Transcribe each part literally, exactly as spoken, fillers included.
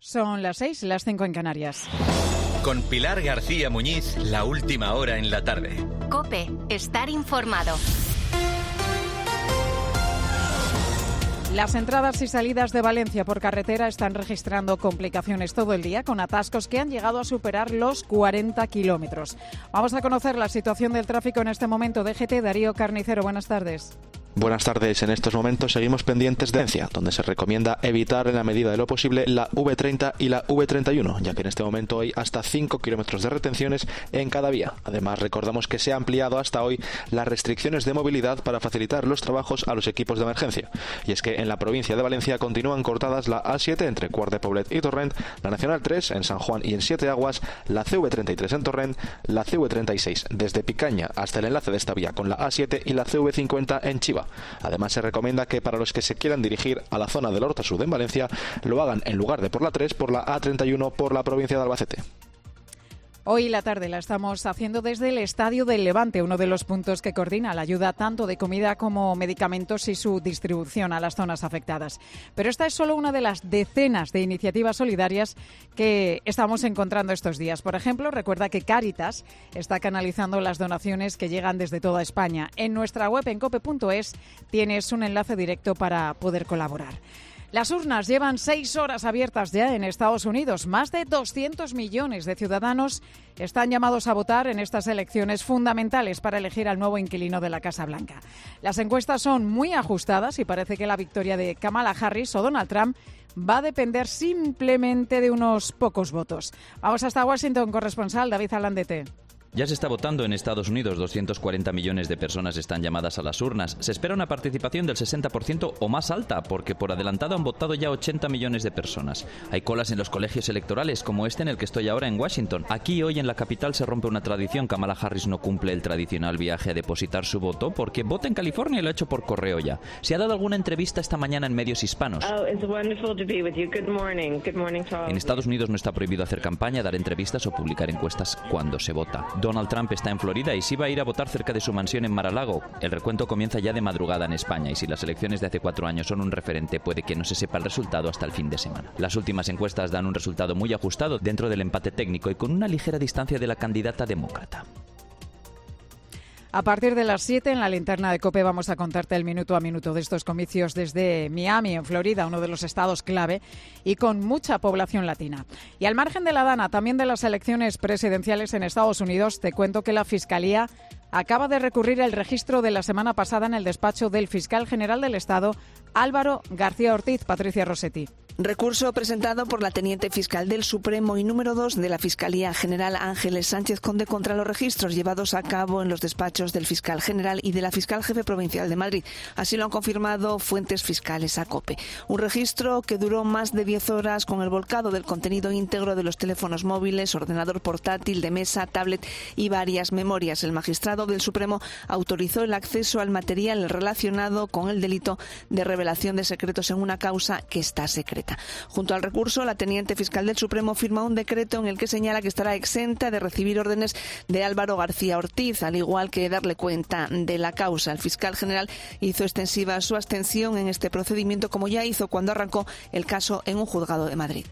Son las seis, las cinco en Canarias. Con Pilar García Muñiz, la última hora en la tarde. COPE, estar informado. Las entradas y salidas de Valencia por carretera están registrando complicaciones todo el día, con atascos que han llegado a superar los cuarenta kilómetros. Vamos a conocer la situación del tráfico en este momento. D G T, Darío Carnicero, buenas tardes. Buenas tardes. En estos momentos seguimos pendientes de Valencia, donde se recomienda evitar en la medida de lo posible la V treinta y la V treinta y uno, ya que en este momento hay hasta cinco kilómetros de retenciones en cada vía. Además, recordamos que se ha ampliado hasta hoy las restricciones de movilidad para facilitar los trabajos a los equipos de emergencia. Y es que en la provincia de Valencia continúan cortadas la A siete entre Quart de Poblet y Torrent, la Nacional tres en San Juan y en Siete Aguas, la C V treinta y tres en Torrent, la C V treinta y seis desde Picaña hasta el enlace de esta vía con la A siete y la C V cincuenta en Chiva. Además, se recomienda que para los que se quieran dirigir a la zona del Horta Sud en Valencia, lo hagan en lugar de por la tres, por la A treinta y uno por la provincia de Albacete. Hoy la tarde la estamos haciendo desde el Estadio del Levante, uno de los puntos que coordina la ayuda tanto de comida como medicamentos y su distribución a las zonas afectadas. Pero esta es solo una de las decenas de iniciativas solidarias que estamos encontrando estos días. Por ejemplo, recuerda que Cáritas está canalizando las donaciones que llegan desde toda España. En nuestra web en cope punto es tienes un enlace directo para poder colaborar. Las urnas llevan seis horas abiertas ya en Estados Unidos. Más de doscientos millones de ciudadanos están llamados a votar en estas elecciones fundamentales para elegir al nuevo inquilino de la Casa Blanca. Las encuestas son muy ajustadas y parece que la victoria de Kamala Harris o Donald Trump va a depender simplemente de unos pocos votos. Vamos hasta Washington, corresponsal David Alandete. Ya se está votando en Estados Unidos. doscientos cuarenta millones de personas están llamadas a las urnas. Se espera una participación del sesenta por ciento o más alta, porque por adelantado han votado ya ochenta millones de personas. Hay colas en los colegios electorales, como este en el que estoy ahora en Washington. Aquí, hoy en la capital, se rompe una tradición. Kamala Harris no cumple el tradicional viaje a depositar su voto porque vota en California y lo ha hecho por correo ya. Se ha dado alguna entrevista esta mañana en medios hispanos. Oh, it's wonderful to be with you. Good morning. Good morning to all. En Estados Unidos no está prohibido hacer campaña, dar entrevistas o publicar encuestas cuando se vota. Donald Trump está en Florida y sí va a ir a votar cerca de su mansión en Mar-a-Lago. El recuento comienza ya de madrugada en España y si las elecciones de hace cuatro años son un referente, puede que no se sepa el resultado hasta el fin de semana. Las últimas encuestas dan un resultado muy ajustado dentro del empate técnico y con una ligera distancia de la candidata demócrata. A partir de las siete en la linterna de COPE vamos a contarte el minuto a minuto de estos comicios desde Miami, en Florida, uno de los estados clave y con mucha población latina. Y al margen de la Dana, también de las elecciones presidenciales en Estados Unidos, te cuento que la Fiscalía acaba de recurrir el registro de la semana pasada en el despacho del fiscal general del Estado, Álvaro García Ortiz. Patricia Rossetti. Recurso presentado por la teniente fiscal del Supremo y número dos de la Fiscalía General Ángeles Sánchez Conde contra los registros llevados a cabo en los despachos del fiscal general y de la fiscal jefe provincial de Madrid. Así lo han confirmado fuentes fiscales a COPE. Un registro que duró más de diez horas con el volcado del contenido íntegro de los teléfonos móviles, ordenador portátil, de mesa, tablet y varias memorias. El magistrado del Supremo autorizó el acceso al material relacionado con el delito de revelación de secretos en una causa que está secreta. Junto al recurso, la teniente fiscal del Supremo firma un decreto en el que señala que estará exenta de recibir órdenes de Álvaro García Ortiz, al igual que darle cuenta de la causa. El fiscal general hizo extensiva su abstención en este procedimiento, como ya hizo cuando arrancó el caso en un juzgado de Madrid.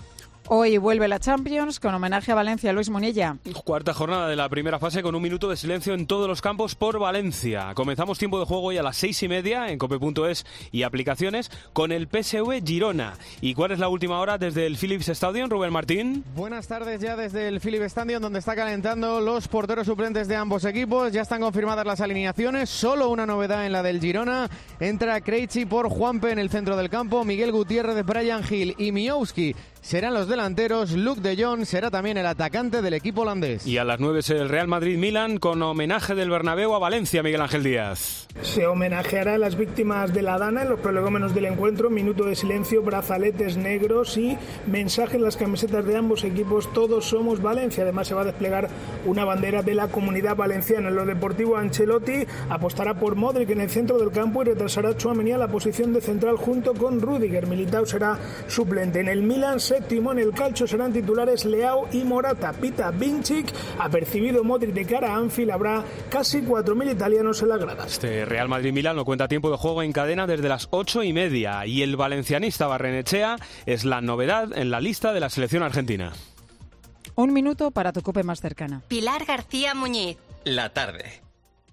Hoy vuelve la Champions con homenaje a Valencia. Luis Munilla. Cuarta jornada de la primera fase con un minuto de silencio en todos los campos por Valencia. Comenzamos tiempo de juego hoy a las seis y media en cope punto es y aplicaciones con el P S V Girona. ¿Y cuál es la última hora desde el Philips Stadium, Rubén Martín? Buenas tardes ya desde el Philips Stadium, donde está calentando los porteros suplentes de ambos equipos. Ya están confirmadas las alineaciones. Solo una novedad en la del Girona. Entra Krejci por Juanpe en el centro del campo. Miguel Gutiérrez, Brian Hill y Miowski serán los delanteros. Luke de Jong será también el atacante del equipo holandés. Y a las nueve es el Real Madrid-Milan con homenaje del Bernabéu a Valencia, Miguel Ángel Díaz. Se homenajeará a las víctimas de la Dana en los prolegómenos del encuentro. Minuto de silencio, brazaletes negros y mensaje en las camisetas de ambos equipos. Todos somos Valencia. Además se va a desplegar una bandera de la Comunidad Valenciana. En lo deportivo, Ancelotti apostará por Modric en el centro del campo y retrasará a Tchouaméni a la posición de central junto con Rüdiger. Militao será suplente. En el Milan se séptimo. En el calcio serán titulares Leao y Morata. Pita Vincic. Ha percibido Modric de cara a Anfield. Habrá casi cuatro mil italianos en las gradas. Este Real Madrid-Milán no cuenta tiempo de juego en cadena desde las ocho y media. Y el valencianista Barrenechea es la novedad en la lista de la selección argentina. Un minuto para tu COPE más cercana. Pilar García Muñiz. La tarde.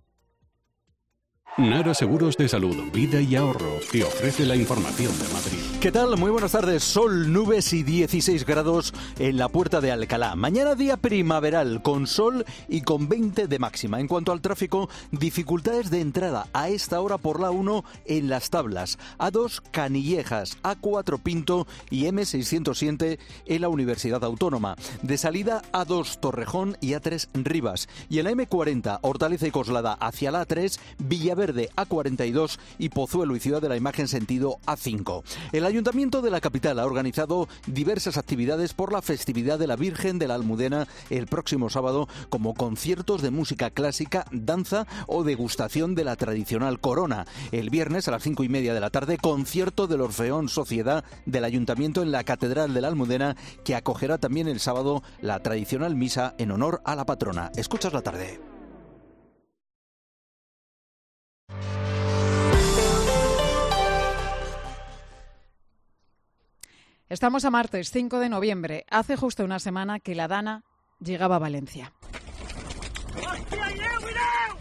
Nara Seguros de Salud, Vida y Ahorro te ofrece la información de Madrid. ¿Qué tal? Muy buenas tardes. Sol, nubes y dieciséis grados en la Puerta de Alcalá. Mañana día primaveral, con sol y con veinte de máxima. En cuanto al tráfico, dificultades de entrada a esta hora por la uno en Las Tablas, A dos Canillejas, A cuatro Pinto y eme seiscientos siete en la Universidad Autónoma. De salida A dos Torrejón y A tres Rivas. Y en la eme cuarenta Hortaleza y Coslada hacia la A tres Villaverde de A cuarenta y dos y Pozuelo y Ciudad de la Imagen sentido A cinco. El Ayuntamiento de la capital ha organizado diversas actividades por la festividad de la Virgen de la Almudena el próximo sábado, como conciertos de música clásica, danza o degustación de la tradicional corona. El viernes a las cinco y media de la tarde, concierto del Orfeón Sociedad del Ayuntamiento en la Catedral de la Almudena, que acogerá también el sábado la tradicional misa en honor a la patrona. Escuchas la tarde. Estamos a martes cinco de noviembre. Hace justo una semana que la Dana llegaba a Valencia. ¡Hòstia, mireu, mireu!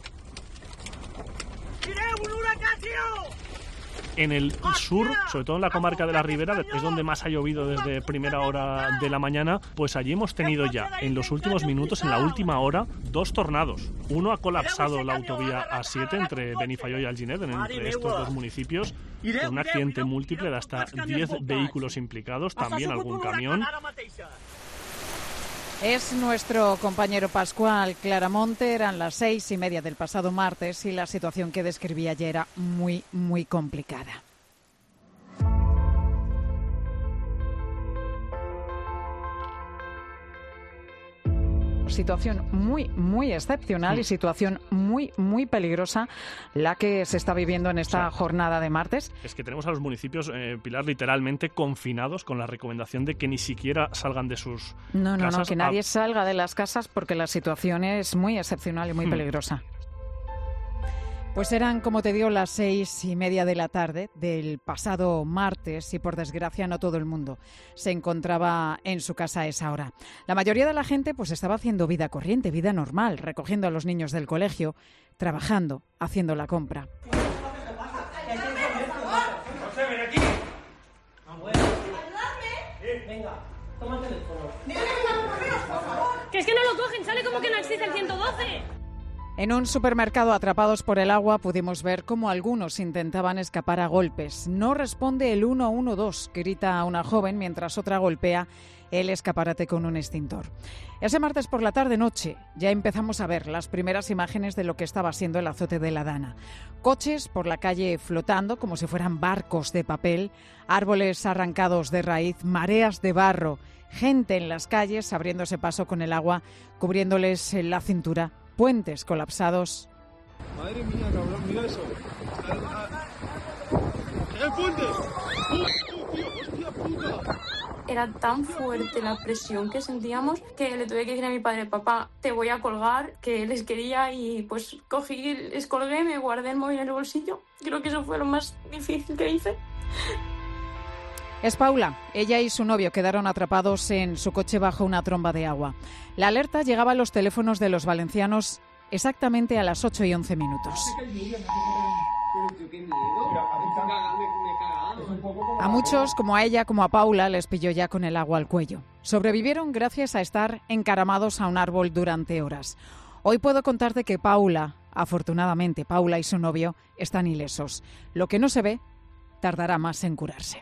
¡Mireu, un huracán, tío! En el sur, sobre todo en la comarca de la Ribera, es donde más ha llovido desde primera hora de la mañana, pues allí hemos tenido ya, en los últimos minutos, en la última hora, dos tornados. Uno ha colapsado la autovía A siete entre Benifaió y Alginet, entre estos dos municipios, con un accidente múltiple de hasta diez vehículos implicados, también algún camión. Es nuestro compañero Pascual Claramonte. Eran las seis y media del pasado martes y la situación que describía ayer era muy, muy complicada. Situación muy, muy excepcional y situación muy, muy peligrosa la que se está viviendo en esta o sea, jornada de martes. Es que tenemos a los municipios, eh, Pilar, literalmente confinados con la recomendación de que ni siquiera salgan de sus no, no, casas. No, no, que nadie a... salga de las casas porque la situación es muy excepcional y muy hmm. peligrosa. Pues eran, como te digo, las seis y media de la tarde del pasado martes y, por desgracia, no todo el mundo se encontraba en su casa a esa hora. La mayoría de la gente pues estaba haciendo vida corriente, vida normal, recogiendo a los niños del colegio, trabajando, haciendo la compra. Que es que no lo cogen, sale como que no existe el ciento doce. En un supermercado atrapados por el agua pudimos ver cómo algunos intentaban escapar a golpes. No responde el uno uno dos, grita una joven mientras otra golpea el escaparate con un extintor. Ese martes por la tarde-noche ya empezamos a ver las primeras imágenes de lo que estaba siendo el azote de la Dana. Coches por la calle flotando como si fueran barcos de papel, árboles arrancados de raíz, mareas de barro, gente en las calles abriéndose paso con el agua, cubriéndoles la cintura. Puentes colapsados. Madre mía, cabrón, mira eso. ¡El puente! ¡Uh, tío, hostia puta! Era tan fuerte la presión que sentíamos que le tuve que decir a mi padre, papá, te voy a colgar, que les quería, y pues cogí, les colgué, me guardé el móvil en el bolsillo. Creo que eso fue lo más difícil que hice. Es Paula. Ella y su novio quedaron atrapados en su coche bajo una tromba de agua. La alerta llegaba a los teléfonos de los valencianos exactamente a las ocho y once minutos. A muchos, como a ella, como a Paula, les pilló ya con el agua al cuello. Sobrevivieron gracias a estar encaramados a un árbol durante horas. Hoy puedo contarte que Paula, afortunadamente, Paula y su novio están ilesos. Lo que no se ve tardará más en curarse.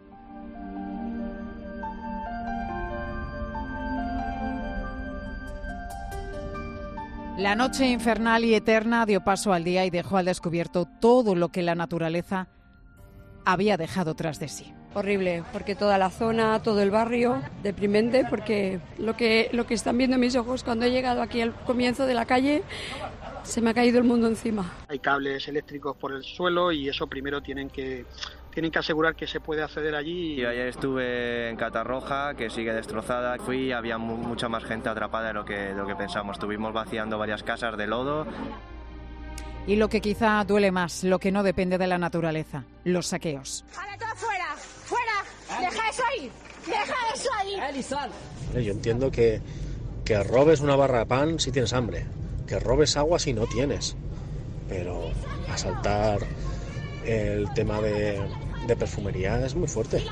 La noche infernal y eterna dio paso al día y dejó al descubierto todo lo que la naturaleza había dejado tras de sí. Horrible, porque toda la zona, todo el barrio, deprimente, porque lo que, lo que están viendo mis ojos cuando he llegado aquí al comienzo de la calle, se me ha caído el mundo encima. Hay cables eléctricos por el suelo y eso primero tienen que tienen que asegurar que se puede acceder allí. Y ayer estuve en Catarroja, que sigue destrozada. Fui y había mu- mucha más gente atrapada de lo que, de lo que pensamos. Estuvimos vaciando varias casas de lodo. Y lo que quizá duele más, lo que no depende de la naturaleza, los saqueos. ¡Ahora todo fuera! ¡Fuera! ¡Deja eso ahí! ¡Deja eso ahí! Yo entiendo que, que robes una barra de pan si tienes hambre, que robes agua si no tienes, pero asaltar el tema de, de perfumería es muy fuerte.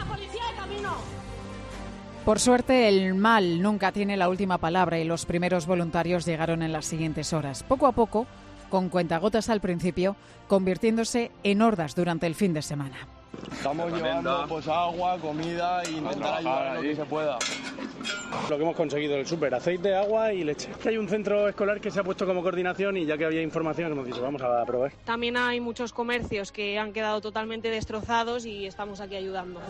Por suerte, el mal nunca tiene la última palabra y los primeros voluntarios llegaron en las siguientes horas. Poco a poco, con cuentagotas al principio, convirtiéndose en hordas durante el fin de semana. Estamos llevando pues agua, comida e intentar ayudar lo que se pueda. Lo que hemos conseguido en el súper, aceite, agua y leche. Hay un centro escolar que se ha puesto como coordinación y ya que había información hemos dicho vamos a probar. También hay muchos comercios que han quedado totalmente destrozados y estamos aquí ayudando.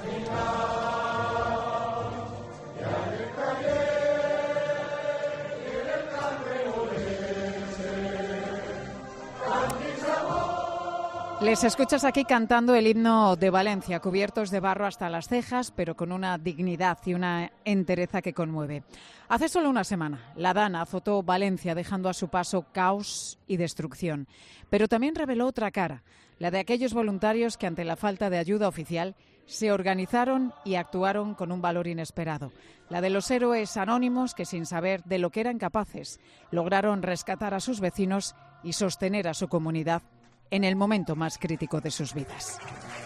Les escuchas aquí cantando el himno de Valencia, cubiertos de barro hasta las cejas, pero con una dignidad y una entereza que conmueve. Hace solo una semana, la Dana azotó Valencia, dejando a su paso caos y destrucción. Pero también reveló otra cara, la de aquellos voluntarios que ante la falta de ayuda oficial se organizaron y actuaron con un valor inesperado. La de los héroes anónimos que, sin saber de lo que eran capaces, lograron rescatar a sus vecinos y sostener a su comunidad en el momento más crítico de sus vidas.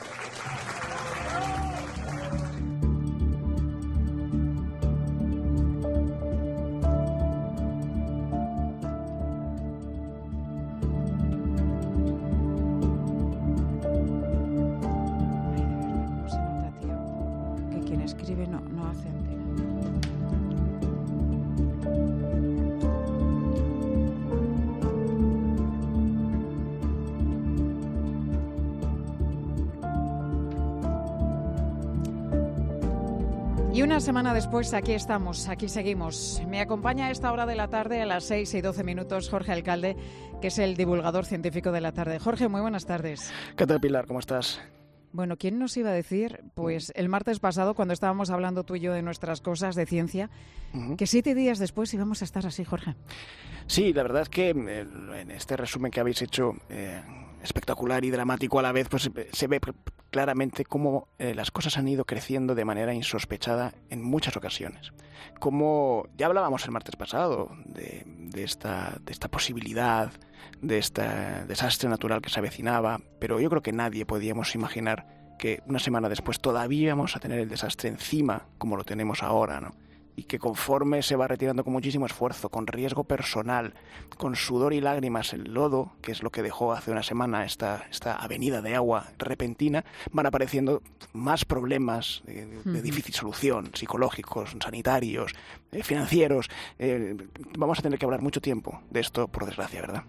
Que quien escribe no, no hace antena. Y una semana después, aquí estamos, aquí seguimos. Me acompaña a esta hora de la tarde, a las seis y doce minutos, Jorge Alcalde, que es el divulgador científico de la tarde. Jorge, muy buenas tardes. ¿Qué tal, Pilar? ¿Cómo estás? Bueno, ¿quién nos iba a decir, pues el martes pasado, cuando estábamos hablando tú y yo de nuestras cosas de ciencia, uh-huh. que siete días después íbamos a estar así, Jorge? Sí, la verdad es que en este resumen que habéis hecho, eh, espectacular y dramático a la vez, pues se ve claramente cómo eh, las cosas han ido creciendo de manera insospechada en muchas ocasiones. Como ya hablábamos el martes pasado de, de, esta, de esta posibilidad, de este desastre natural que se avecinaba, pero yo creo que nadie podíamos imaginar que una semana después todavía íbamos a tener el desastre encima como lo tenemos ahora, ¿no? Y que conforme se va retirando con muchísimo esfuerzo, con riesgo personal, con sudor y lágrimas el lodo, que es lo que dejó hace una semana esta, esta avenida de agua repentina, van apareciendo más problemas de, de difícil solución, psicológicos, sanitarios, eh, financieros. Eh, vamos a tener que hablar mucho tiempo de esto, por desgracia, ¿verdad?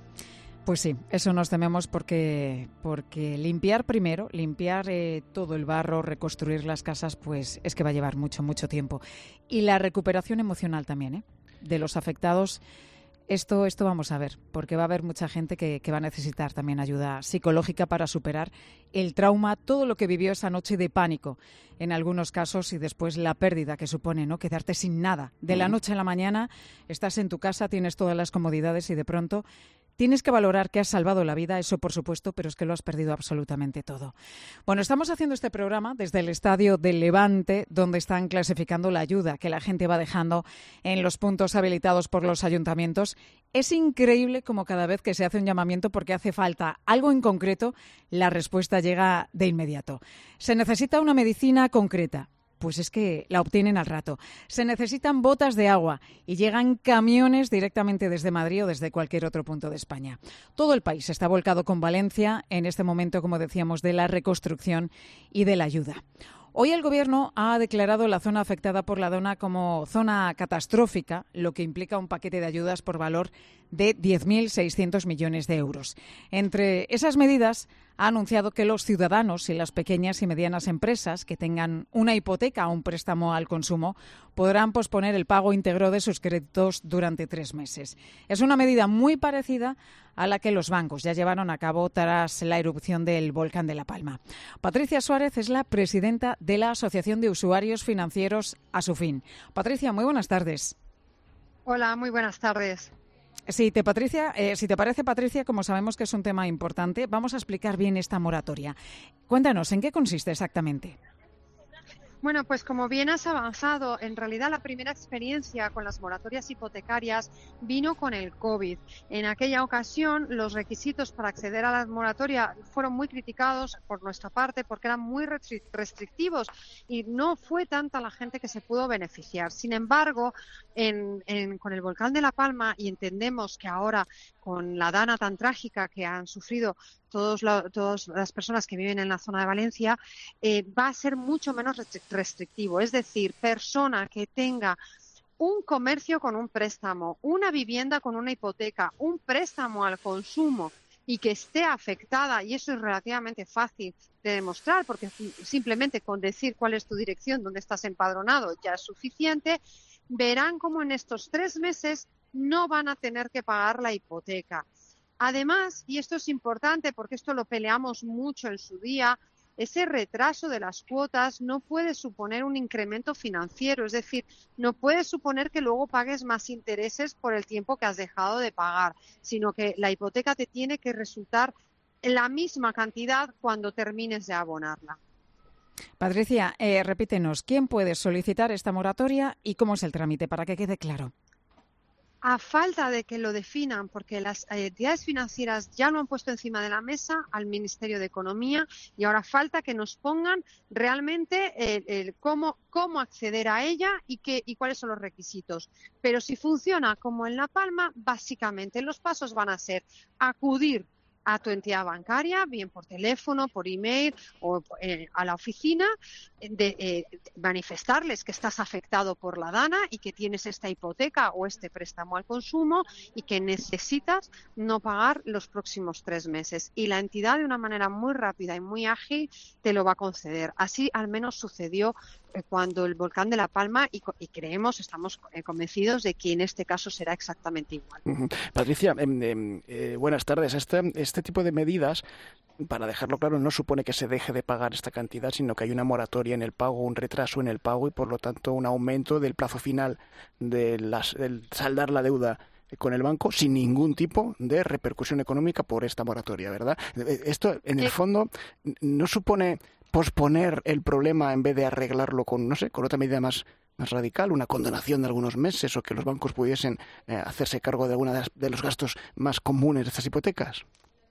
Pues sí, eso nos tememos porque, porque limpiar primero, limpiar eh, todo el barro, reconstruir las casas, pues es que va a llevar mucho, mucho tiempo. Y la recuperación emocional también, ¿eh? De los afectados. Esto, esto vamos a ver, porque va a haber mucha gente que, que va a necesitar también ayuda psicológica para superar el trauma, todo lo que vivió esa noche de pánico, en algunos casos, y después la pérdida que supone, ¿no? Quedarte sin nada. De la noche a la mañana estás en tu casa, tienes todas las comodidades y de pronto tienes que valorar que has salvado la vida, eso por supuesto, pero es que lo has perdido absolutamente todo. Bueno, estamos haciendo este programa desde el Estadio del Levante, donde están clasificando la ayuda que la gente va dejando en los puntos habilitados por los ayuntamientos. Es increíble como cada vez que se hace un llamamiento porque hace falta algo en concreto, la respuesta llega de inmediato. Se necesita una medicina concreta. Pues es que la obtienen al rato. Se necesitan botas de agua y llegan camiones directamente desde Madrid o desde cualquier otro punto de España. Todo el país está volcado con Valencia en este momento, como decíamos, de la reconstrucción y de la ayuda. Hoy el Gobierno ha declarado la zona afectada por la Dana como zona catastrófica, lo que implica un paquete de ayudas por valor de diez mil seiscientos millones de euros. Entre esas medidas ha anunciado que los ciudadanos y las pequeñas y medianas empresas que tengan una hipoteca o un préstamo al consumo podrán posponer el pago íntegro de sus créditos durante tres meses. Es una medida muy parecida a la que los bancos ya llevaron a cabo tras la erupción del volcán de La Palma. Patricia Suárez es la presidenta de la Asociación de Usuarios Financieros Asufin. Patricia, muy buenas tardes. Hola, muy buenas tardes. Si te, Patricia, eh, si te parece, Patricia, como sabemos que es un tema importante, vamos a explicar bien esta moratoria. Cuéntanos, ¿en qué consiste exactamente? Bueno, pues como bien has avanzado, en realidad la primera experiencia con las moratorias hipotecarias vino con el COVID. En aquella ocasión, los requisitos para acceder a la moratoria fueron muy criticados por nuestra parte porque eran muy restrictivos y no fue tanta la gente que se pudo beneficiar. Sin embargo, en, en, con el volcán de La Palma, y entendemos que ahora con la dana tan trágica que han sufrido todos la, todas las personas que viven en la zona de Valencia, eh, va a ser mucho menos restrictivo. Es decir, persona que tenga un comercio con un préstamo, una vivienda con una hipoteca, un préstamo al consumo y que esté afectada, y eso es relativamente fácil de demostrar porque simplemente con decir cuál es tu dirección, dónde estás empadronado, ya es suficiente, verán cómo en estos tres meses no van a tener que pagar la hipoteca. Además, y esto es importante porque esto lo peleamos mucho en su día, ese retraso de las cuotas no puede suponer un incremento financiero, es decir, no puede suponer que luego pagues más intereses por el tiempo que has dejado de pagar, sino que la hipoteca te tiene que resultar la misma cantidad cuando termines de abonarla. Patricia, eh, repítenos, ¿quién puede solicitar esta moratoria y cómo es el trámite para que quede claro? A falta de que lo definan, porque las entidades financieras ya lo han puesto encima de la mesa al Ministerio de Economía y ahora falta que nos pongan realmente el, el cómo, cómo acceder a ella y, qué, y cuáles son los requisitos. Pero si funciona como en La Palma, básicamente los pasos van a ser acudir a tu entidad bancaria, bien por teléfono, por email o eh, a la oficina, de eh, manifestarles que estás afectado por la dana y que tienes esta hipoteca o este préstamo al consumo y que necesitas no pagar los próximos tres meses. Y la entidad, de una manera muy rápida y muy ágil, te lo va a conceder. Así al menos sucedió cuando el volcán de La Palma, y, y creemos, estamos convencidos de que en este caso será exactamente igual. Uh-huh. Patricia, eh, eh, buenas tardes. Este, este tipo de medidas, para dejarlo claro, no supone que se deje de pagar esta cantidad, sino que hay una moratoria en el pago, un retraso en el pago y, por lo tanto, un aumento del plazo final de las, del saldar la deuda con el banco sin ningún tipo de repercusión económica por esta moratoria, ¿verdad? Esto, en el fondo, no supone posponer el problema en vez de arreglarlo con, no sé, con otra medida más, más radical, una condonación de algunos meses o que los bancos pudiesen eh, hacerse cargo de alguna de, las, de los gastos más comunes de estas hipotecas.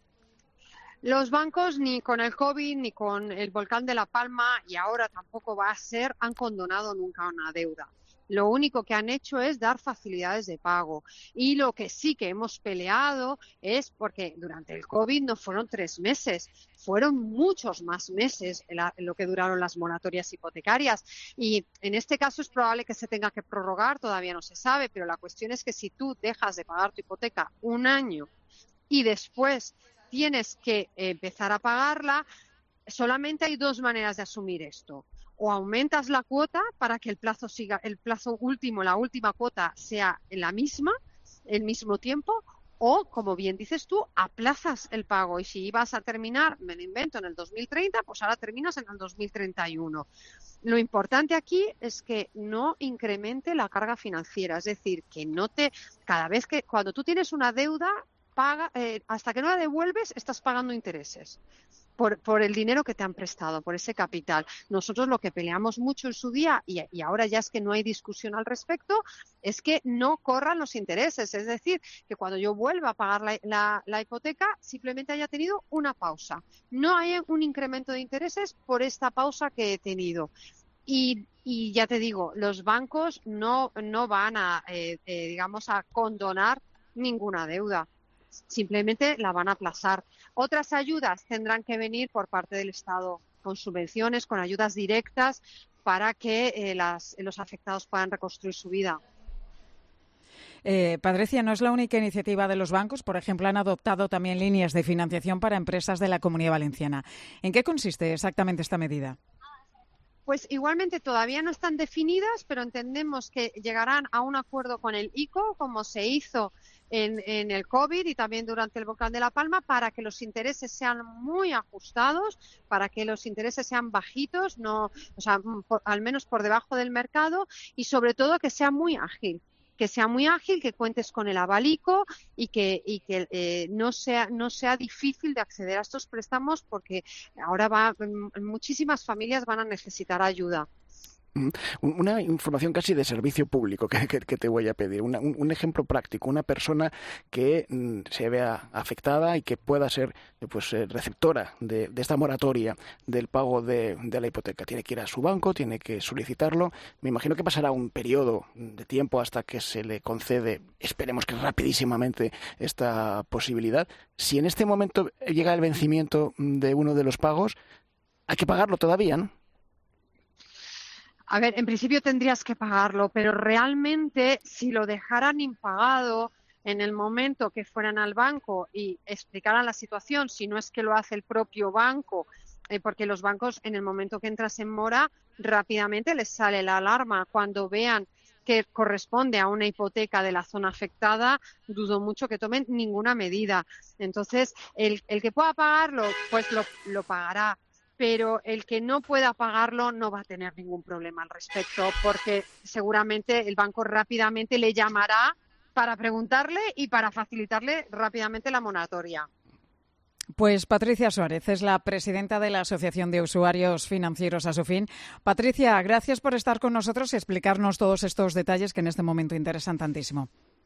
Los bancos, ni con el COVID, ni con el volcán de La Palma, y ahora tampoco va a ser, han condonado nunca una deuda. Lo único que han hecho es dar facilidades de pago. Y lo que sí que hemos peleado es porque durante el COVID no fueron tres meses, fueron muchos más meses en, la, en lo que duraron las moratorias hipotecarias. Y en este caso es probable que se tenga que prorrogar, todavía no se sabe, pero la cuestión es que si tú dejas de pagar tu hipoteca un año y después tienes que empezar a pagarla, solamente hay dos maneras de asumir esto. O aumentas la cuota para que el plazo siga, el plazo último, la última cuota sea la misma, el mismo tiempo, o, como bien dices tú, aplazas el pago. Y si ibas a terminar, me lo invento, en el dos mil treinta, pues ahora terminas en el dos mil treinta y uno. Lo importante aquí es que no incremente la carga financiera, es decir, que no te, cada vez que, cuando tú tienes una deuda, paga, eh, hasta que no la devuelves, estás pagando intereses. Por, por el dinero que te han prestado, por ese capital. Nosotros lo que peleamos mucho en su día, y, y ahora ya es que no hay discusión al respecto, es que no corran los intereses. Es decir, que cuando yo vuelva a pagar la, la, la hipoteca, simplemente haya tenido una pausa. No hay un incremento de intereses por esta pausa que he tenido. Y, y ya te digo, los bancos no, no van a, eh, eh, digamos, a condonar ninguna deuda. Simplemente la van a aplazar. Otras ayudas tendrán que venir por parte del Estado con subvenciones, con ayudas directas para que eh, las, los afectados puedan reconstruir su vida. Eh, Patricia, no es la única iniciativa de los bancos. Por ejemplo, han adoptado también líneas de financiación para empresas de la Comunidad Valenciana. ¿En qué consiste exactamente esta medida? Pues igualmente todavía no están definidas, pero entendemos que llegarán a un acuerdo con el I C O, como se hizo en, en el COVID y también durante el volcán de La Palma, para que los intereses sean muy ajustados, para que los intereses sean bajitos, no, o sea, por, al menos por debajo del mercado, y sobre todo que sea muy ágil. que sea muy ágil, que cuentes con el avalico y que, y que eh, no sea no sea difícil de acceder a estos préstamos, porque ahora va, muchísimas familias van a necesitar ayuda. Una información casi de servicio público que, que, que te voy a pedir, Una, un, un ejemplo práctico, una persona que mm, se vea afectada y que pueda ser pues eh, receptora de, de esta moratoria del pago de, de la hipoteca. Tiene que ir a su banco, tiene que solicitarlo. Me imagino que pasará un periodo de tiempo hasta que se le concede, esperemos que rapidísimamente, esta posibilidad. Si en este momento llega el vencimiento de uno de los pagos, hay que pagarlo todavía, ¿no? A ver, en principio tendrías que pagarlo, pero realmente si lo dejaran impagado en el momento que fueran al banco y explicaran la situación, si no es que lo hace el propio banco, eh, porque los bancos en el momento que entras en mora rápidamente les sale la alarma. Cuando vean que corresponde a una hipoteca de la zona afectada, dudo mucho que tomen ninguna medida. Entonces, el, el que pueda pagarlo, pues lo, lo pagará. Pero el que no pueda pagarlo no va a tener ningún problema al respecto, porque seguramente el banco rápidamente le llamará para preguntarle y para facilitarle rápidamente la moratoria. Pues Patricia Suárez es la presidenta de la Asociación de Usuarios Financieros Asufin. Patricia, gracias por estar con nosotros y explicarnos todos estos detalles que en este momento interesan tantísimo.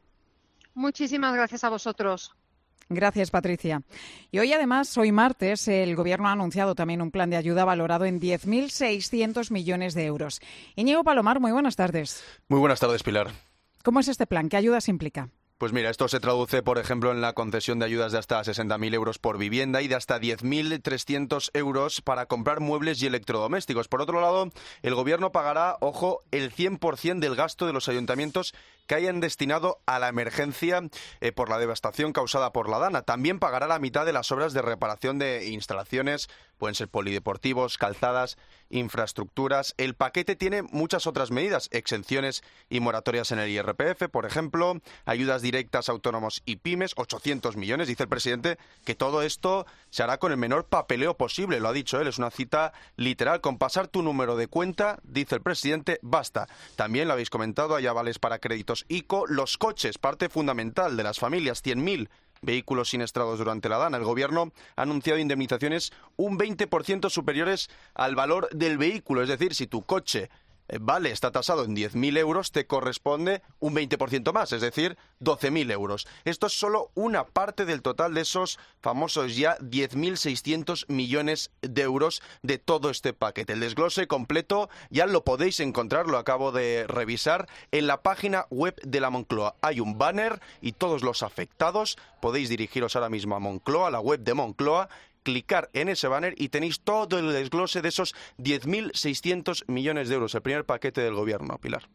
Muchísimas gracias a vosotros. Gracias, Patricia. Y hoy, además, hoy martes, el Gobierno ha anunciado también un plan de ayuda valorado en diez mil seiscientos millones de euros. Íñigo Palomar, muy buenas tardes. Muy buenas tardes, Pilar. ¿Cómo es este plan? ¿Qué ayudas implica? Pues mira, esto se traduce, por ejemplo, en la concesión de ayudas de hasta sesenta mil euros por vivienda y de hasta diez mil trescientos euros para comprar muebles y electrodomésticos. Por otro lado, el Gobierno pagará, ojo, el cien por ciento del gasto de los ayuntamientos que hayan destinado a la emergencia eh, por la devastación causada por la Dana. También pagará la mitad de las obras de reparación de instalaciones, pueden ser polideportivos, calzadas, infraestructuras. El paquete tiene muchas otras medidas, exenciones y moratorias en el I R P F, por ejemplo, ayudas directas a autónomos y pymes, ochocientos millones. Dice el presidente que todo esto se hará con el menor papeleo posible, lo ha dicho él, es una cita literal. Con pasar tu número de cuenta, dice el presidente, basta. También lo habéis comentado, hay avales para créditos I C O, los coches, parte fundamental de las familias, cien mil vehículos siniestrados durante la Dana. El Gobierno ha anunciado indemnizaciones un veinte por ciento superiores al valor del vehículo, es decir, si tu coche eh, vale, está tasado en diez mil euros, te corresponde un veinte por ciento más, es decir, doce mil euros. Esto es solo una parte del total de esos famosos ya diez mil seiscientos millones de euros de todo este paquete. El desglose completo ya lo podéis encontrar, lo acabo de revisar, en la página web de la Moncloa. Hay un banner y todos los afectados podéis dirigiros ahora mismo a Moncloa, a la web de Moncloa, clicar en ese banner y tenéis todo el desglose de esos diez mil seiscientos millones de euros, el primer paquete del Gobierno, Pilar.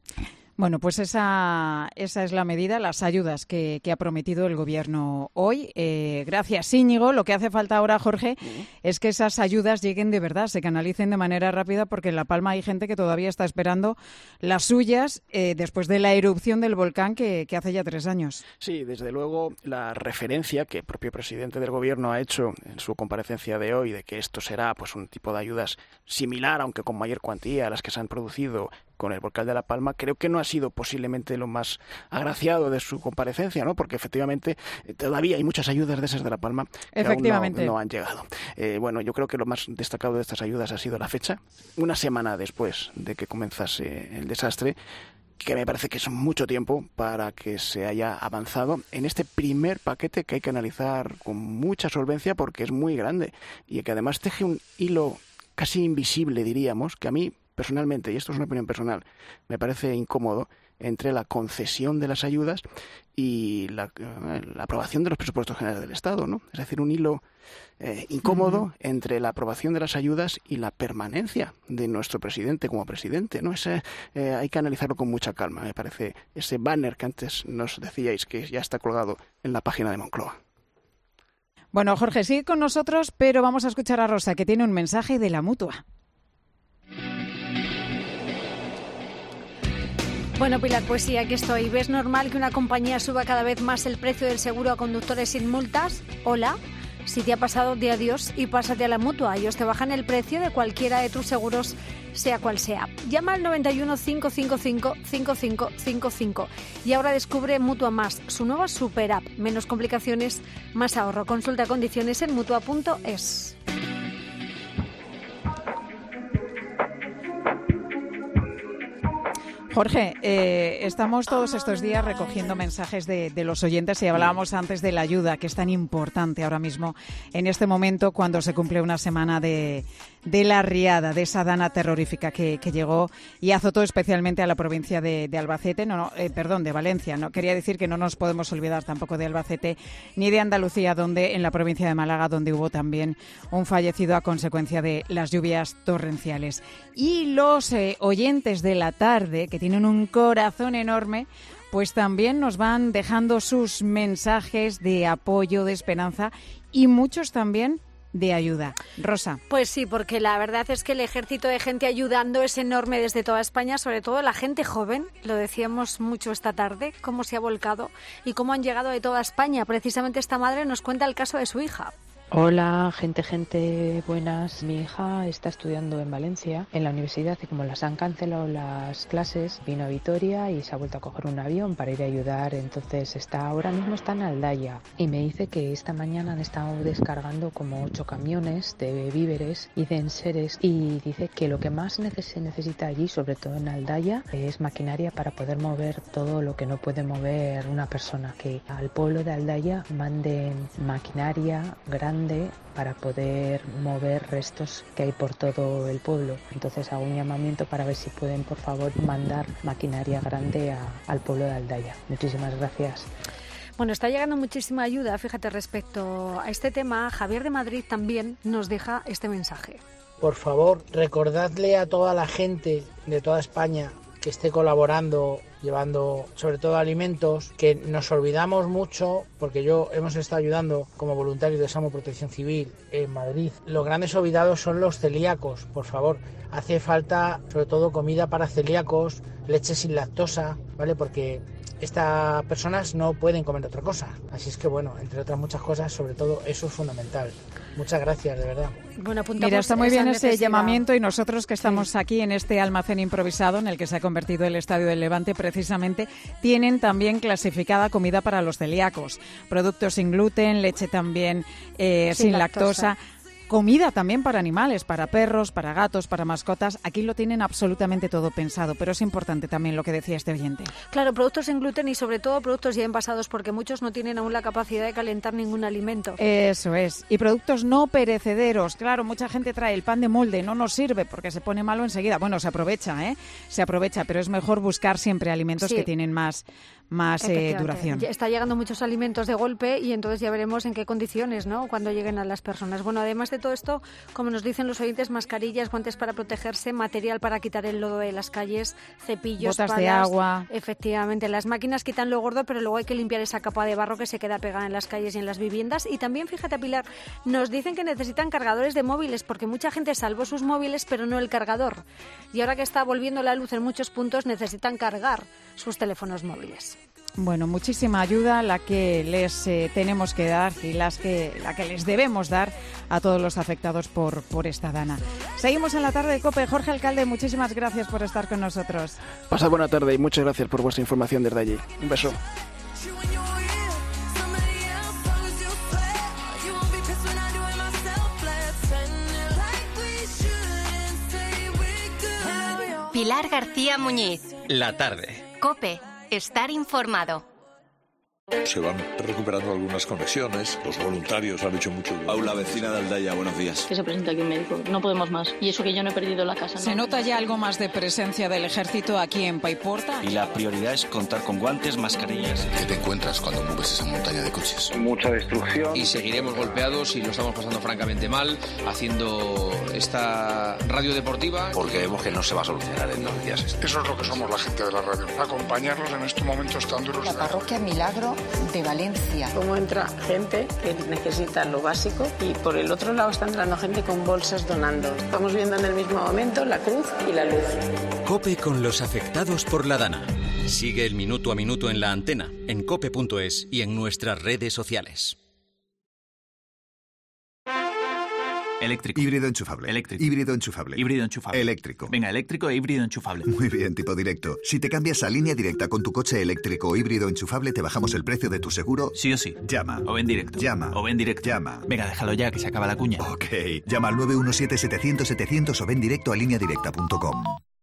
Bueno, pues esa, esa es la medida, las ayudas que, que ha prometido el Gobierno hoy. Eh, gracias, Íñigo. Lo que hace falta ahora, Jorge, uh-huh. es que esas ayudas lleguen de verdad, se canalicen de manera rápida, porque en La Palma hay gente que todavía está esperando las suyas eh, después de la erupción del volcán que, que hace ya tres años. Sí, desde luego la referencia que el propio presidente del Gobierno ha hecho en su comparecencia de hoy de que esto será pues un tipo de ayudas similar, aunque con mayor cuantía, a las que se han producido con el volcán de La Palma, creo que no ha sido posiblemente lo más agraciado de su comparecencia, ¿no? Porque efectivamente eh, todavía hay muchas ayudas de esas de La Palma que aún no, no han llegado. Eh, bueno, yo creo que lo más destacado de estas ayudas ha sido la fecha, una semana después de que comenzase el desastre, que me parece que es mucho tiempo para que se haya avanzado en este primer paquete que hay que analizar con mucha solvencia porque es muy grande y que además teje un hilo casi invisible, diríamos, que a mí personalmente, y esto es una opinión personal, me parece incómodo, entre la concesión de las ayudas y la, la aprobación de los presupuestos generales del Estado, ¿no? Es decir, un hilo eh, incómodo uh-huh. entre la aprobación de las ayudas y la permanencia de nuestro presidente como presidente, ¿no? Ese, eh, hay que analizarlo con mucha calma, me parece, ese banner que antes nos decíais que ya está colgado en la página de Moncloa. Bueno, Jorge, sigue con nosotros, pero vamos a escuchar a Rosa, que tiene un mensaje de la Mutua. Bueno, Pilar, pues sí, aquí estoy. ¿Ves normal que una compañía suba cada vez más el precio del seguro a conductores sin multas? Hola. Si te ha pasado, di adiós y pásate a la Mutua. Ellos te bajan el precio de cualquiera de tus seguros, sea cual sea. Llama al noventa y uno, cinco cinco cinco, cinco cinco cinco cinco y ahora descubre Mutua Más, su nueva super app. Menos complicaciones, más ahorro. Consulta condiciones en mutua punto es. Jorge, eh, estamos todos estos días recogiendo mensajes de, de los oyentes y hablábamos antes de la ayuda, que es tan importante ahora mismo, en este momento, cuando se cumple una semana de, de la riada, de esa dana terrorífica que, que llegó y azotó especialmente a la provincia de, de Albacete, no, no eh, perdón, de Valencia. No quería decir que no nos podemos olvidar tampoco de Albacete ni de Andalucía, donde en la provincia de Málaga, donde hubo también un fallecido a consecuencia de las lluvias torrenciales. Y los eh, oyentes de la tarde, que tienen un corazón enorme, pues también nos van dejando sus mensajes de apoyo, de esperanza y muchos también de ayuda. Rosa. Pues sí, porque la verdad es que el ejército de gente ayudando es enorme desde toda España, sobre todo la gente joven, lo decíamos mucho esta tarde, cómo se ha volcado y cómo han llegado de toda España. Precisamente esta madre nos cuenta el caso de su hija. Hola, gente, gente, buenas. Mi hija está estudiando en Valencia, en la universidad, y como las han cancelado las clases, vino a Vitoria y se ha vuelto a coger un avión para ir a ayudar. Entonces está ahora mismo está en Aldaya y me dice que esta mañana han estado descargando como ocho camiones de víveres y de enseres, y dice que lo que más se necesita allí, sobre todo en Aldaya, es maquinaria para poder mover todo lo que no puede mover una persona, que al pueblo de Aldaya manden maquinaria grande para poder mover restos que hay por todo el pueblo. Entonces hago un llamamiento para ver si pueden, por favor, mandar maquinaria grande a, al pueblo de Aldaya. Muchísimas gracias. Bueno, está llegando muchísima ayuda, fíjate, respecto a este tema. Javier de Madrid también nos deja este mensaje. Por favor, recordadle a toda la gente de toda España que esté colaborando, llevando sobre todo alimentos, que nos olvidamos mucho, porque yo hemos estado ayudando como voluntarios de SAMU Protección Civil en Madrid. Los grandes olvidados son los celíacos, por favor. Hace falta sobre todo comida para celíacos, leche sin lactosa, ¿vale? Porque estas personas no pueden comer otra cosa. Así es que, bueno, entre otras muchas cosas, sobre todo eso es fundamental. Muchas gracias, de verdad. Bueno, mira, está muy bien ese llamamiento, y nosotros que estamos sí. aquí en este almacén improvisado en el que se ha convertido el Estadio del Levante, precisamente, tienen también clasificada comida para los celíacos. Productos sin gluten, leche también eh, sin, sin lactosa. lactosa. Comida también para animales, para perros, para gatos, para mascotas. Aquí lo tienen absolutamente todo pensado, pero es importante también lo que decía este oyente. Claro, productos sin gluten y sobre todo productos ya envasados, porque muchos no tienen aún la capacidad de calentar ningún alimento. Eso es. Y productos no perecederos. Claro, mucha gente trae el pan de molde, no nos sirve porque se pone malo enseguida. Bueno, se aprovecha, ¿eh? Se aprovecha, pero es mejor buscar siempre alimentos sí. que tienen más... más eh, duración. Está llegando muchos alimentos de golpe y entonces ya veremos en qué condiciones, ¿no?, cuando lleguen a las personas. Bueno, además de todo esto, como nos dicen los oyentes, mascarillas, guantes para protegerse, material para quitar el lodo de las calles, cepillos, botas palas, de agua. Efectivamente, las máquinas quitan lo gordo, pero luego hay que limpiar esa capa de barro que se queda pegada en las calles y en las viviendas. Y también, fíjate, Pilar, nos dicen que necesitan cargadores de móviles, porque mucha gente salvó sus móviles, pero no el cargador. Y ahora que está volviendo la luz en muchos puntos, necesitan cargar sus teléfonos móviles. Bueno, muchísima ayuda la que les eh, tenemos que dar y las que, la que les debemos dar a todos los afectados por, por esta dana. Seguimos en la tarde de COPE. Jorge Alcalde, muchísimas gracias por estar con nosotros. Pasad buena tarde y muchas gracias por vuestra información desde allí. Un beso. Pilar García Muñiz. La tarde. COPE. Estar informado. Se van recuperando algunas conexiones, los voluntarios han hecho mucho. Paula, vecina de Aldaya, buenos días. Que se presente aquí un médico, no podemos más. Y eso que yo no he perdido la casa. ¿no? Se nota ya algo más de presencia del ejército aquí en Paiporta. Y la prioridad es contar con guantes, mascarillas. ¿Qué te encuentras cuando mueves esa montaña de coches? Mucha destrucción. Y seguiremos golpeados y lo estamos pasando francamente mal, haciendo esta radio deportiva. Porque vemos que no se va a solucionar en dos días. Eso es lo que somos la gente de la radio, acompañarlos en estos momentos tan duros. La parroquia Milagro de Valencia. Cómo entra gente que necesita lo básico y por el otro lado está entrando gente con bolsas donando. Estamos viendo en el mismo momento la cruz y la luz. COPE con los afectados por la Dana. Sigue el minuto a minuto en la antena, en cope punto es y en nuestras redes sociales. Eléctrico. Híbrido enchufable. Eléctrico. Híbrido enchufable. Híbrido enchufable. Eléctrico. Venga, eléctrico e híbrido enchufable. Muy bien, tipo directo. Si te cambias a Línea Directa con tu coche eléctrico o híbrido enchufable, te bajamos el precio de tu seguro. Sí o sí. Llama. O ven directo. Llama. O ven directo. Llama. Venga, déjalo ya, que se acaba la cuña. Ok. Llama al nueve uno siete, setecientos, setecientos o ven directo a línea directa punto com.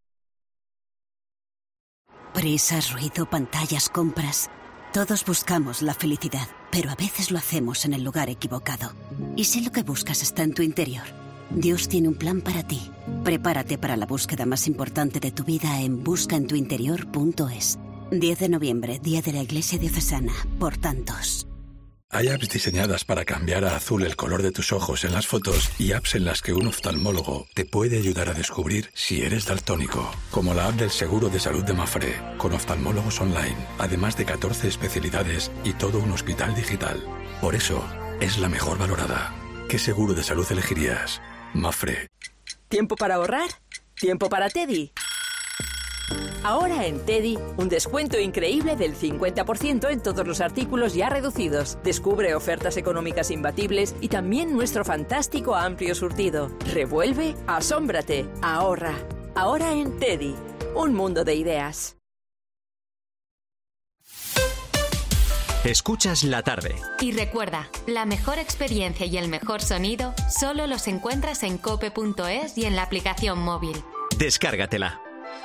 Prisas, ruido, pantallas, compras. Todos buscamos la felicidad, pero a veces lo hacemos en el lugar equivocado. Y si lo que buscas está en tu interior, Dios tiene un plan para ti. Prepárate para la búsqueda más importante de tu vida en busca en tu interior punto es. diez de noviembre, Día de la Iglesia Diocesana, por tantos. Hay apps diseñadas para cambiar a azul el color de tus ojos en las fotos y apps en las que un oftalmólogo te puede ayudar a descubrir si eres daltónico, como la app del Seguro de Salud de Mafre, con oftalmólogos online, además de catorce especialidades y todo un hospital digital. Por eso, es la mejor valorada. ¿Qué seguro de salud elegirías? Mafre. ¿Tiempo para ahorrar? ¿Tiempo para Teddy? Ahora en Teddy, un descuento increíble del cincuenta por ciento en todos los artículos ya reducidos. Descubre ofertas económicas imbatibles y también nuestro fantástico amplio surtido. Revuelve, asómbrate, ahorra. Ahora en Teddy, un mundo de ideas. Escuchas la tarde. Y recuerda, la mejor experiencia y el mejor sonido solo los encuentras en cope punto es y en la aplicación móvil. Descárgatela.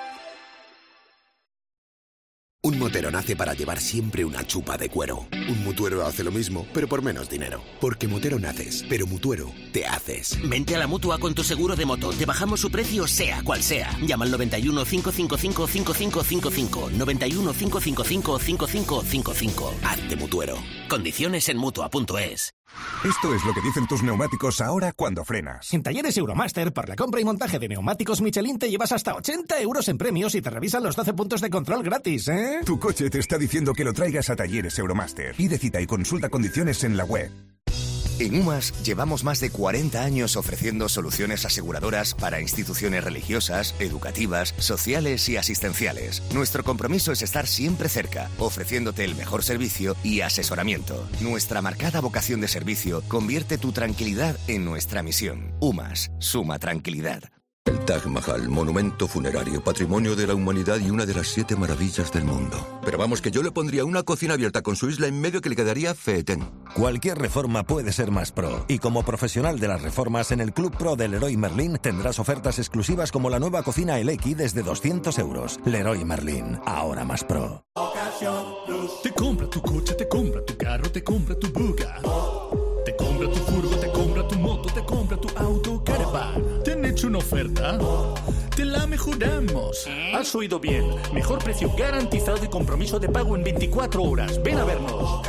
Un motero nace para llevar siempre una chupa de cuero. Un mutuero hace lo mismo, pero por menos dinero. Porque motero naces, pero mutuero te haces. Vente a la Mutua con tu seguro de moto. Te bajamos su precio sea cual sea. Llama al noventa y uno, cinco cinco cinco, cinco cinco cinco cinco. noventa y uno, cinco cinco cinco, cinco cinco cinco cinco. Hazte mutuero. Condiciones en Mutua punto es. Esto es lo que dicen tus neumáticos ahora cuando frenas. En Talleres Euromaster, por la compra y montaje de neumáticos Michelin te llevas hasta ochenta euros en premios y te revisan los doce puntos de control gratis, ¿eh? Tu coche te está diciendo que lo traigas a Talleres Euromaster. Pide cita y consulta condiciones en la web. En UMAS llevamos más de cuarenta años ofreciendo soluciones aseguradoras para instituciones religiosas, educativas, sociales y asistenciales. Nuestro compromiso es estar siempre cerca, ofreciéndote el mejor servicio y asesoramiento. Nuestra marcada vocación de servicio convierte tu tranquilidad en nuestra misión. UMAS, suma tranquilidad. El Taj Mahal, monumento funerario, patrimonio de la humanidad y una de las siete maravillas del mundo. Pero vamos, que yo le pondría una cocina abierta con su isla en medio que le quedaría fetén. Cualquier reforma puede ser más pro. Y como profesional de las reformas, en el Club Pro de Leroy Merlin tendrás ofertas exclusivas como la nueva cocina Elequi desde doscientos euros. Leroy Merlin, ahora más pro. Te compra tu coche, te compra tu carro, te compra tu buga. Te compra tu furgo, te compra tu moto, te compra tu auto, caravan. ¿Te han hecho una oferta? Te la mejoramos. Has oído bien. Mejor precio garantizado y compromiso de pago en veinticuatro horas. Ven a vernos.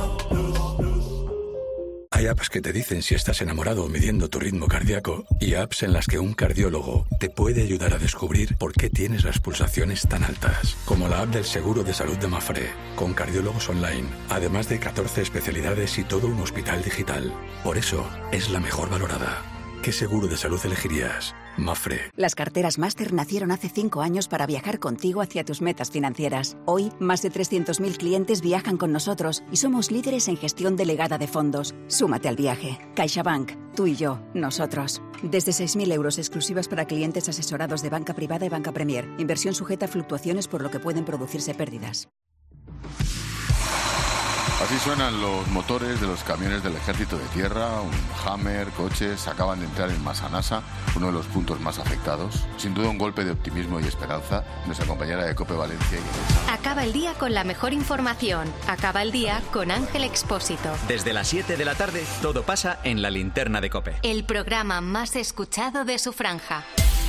Hay apps que te dicen si estás enamorado o midiendo tu ritmo cardíaco y apps en las que un cardiólogo te puede ayudar a descubrir por qué tienes las pulsaciones tan altas, como la app del Seguro de Salud de Mafre, con cardiólogos online, además de catorce especialidades y todo un hospital digital. Por eso es la mejor valorada. ¿Qué seguro de salud elegirías? Mafre. Las carteras Máster nacieron hace cinco años para viajar contigo hacia tus metas financieras. Hoy, más de trescientos mil clientes viajan con nosotros y somos líderes en gestión delegada de fondos. Súmate al viaje. CaixaBank, tú y yo, nosotros. Desde seis mil euros exclusivas para clientes asesorados de banca privada y banca Premier. Inversión sujeta a fluctuaciones por lo que pueden producirse pérdidas. Así suenan los motores de los camiones del Ejército de Tierra. Un Hammer, coches, acaban de entrar en Massanassa, uno de los puntos más afectados. Sin duda un golpe de optimismo y esperanza. Nuestra compañera de COPE Valencia. Y Acaba el día con la mejor información. Acaba el día con Ángel Expósito. Desde las siete de la tarde, todo pasa en la linterna de COPE. El programa más escuchado de su franja.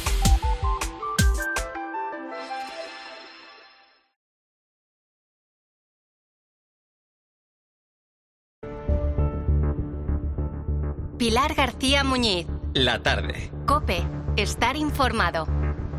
Pilar García Muñiz. La tarde. COPE. Estar informado.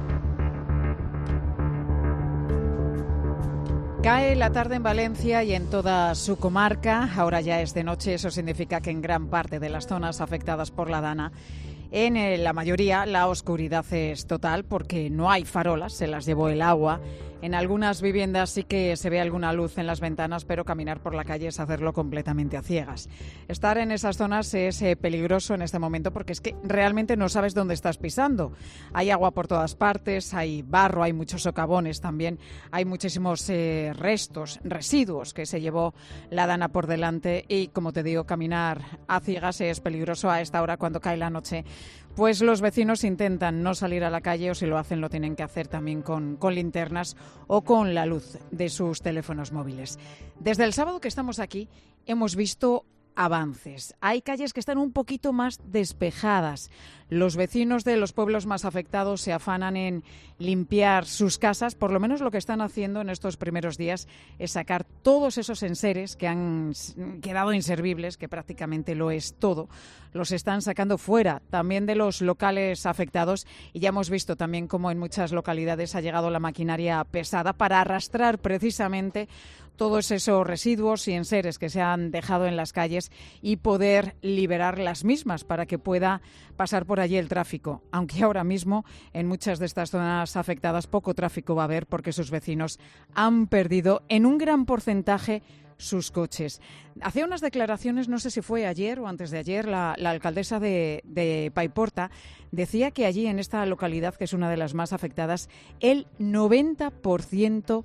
Cae la tarde en Valencia y en toda su comarca. Ahora ya es de noche, eso significa que en gran parte de las zonas afectadas por la Dana, en la mayoría la oscuridad es total porque no hay farolas, se las llevó el agua. En algunas viviendas sí que se ve alguna luz en las ventanas, pero caminar por la calle es hacerlo completamente a ciegas. Estar en esas zonas es eh, peligroso en este momento porque es que realmente no sabes dónde estás pisando. Hay agua por todas partes, hay barro, hay muchos socavones también, hay muchísimos eh, restos, residuos que se llevó la Dana por delante y, como te digo, caminar a ciegas es peligroso a esta hora cuando cae la noche. Pues los vecinos intentan no salir a la calle o si lo hacen lo tienen que hacer también con, con linternas o con la luz de sus teléfonos móviles. Desde el sábado que estamos aquí hemos visto avances. Hay calles que están un poquito más despejadas. Los vecinos de los pueblos más afectados se afanan en limpiar sus casas. Por lo menos lo que están haciendo en estos primeros días es sacar todos esos enseres que han quedado inservibles, que prácticamente lo es todo. Los están sacando fuera también de los locales afectados y ya hemos visto también cómo en muchas localidades ha llegado la maquinaria pesada para arrastrar precisamente todos esos residuos y enseres que se han dejado en las calles y poder liberar las mismas para que pueda pasar por allí el tráfico. Aunque ahora mismo en muchas de estas zonas afectadas poco tráfico va a haber porque sus vecinos han perdido en un gran porcentaje sus coches. Hacía unas declaraciones, no sé si fue ayer o antes de ayer, la, la alcaldesa de, de Paiporta decía que allí en esta localidad, que es una de las más afectadas, el noventa por ciento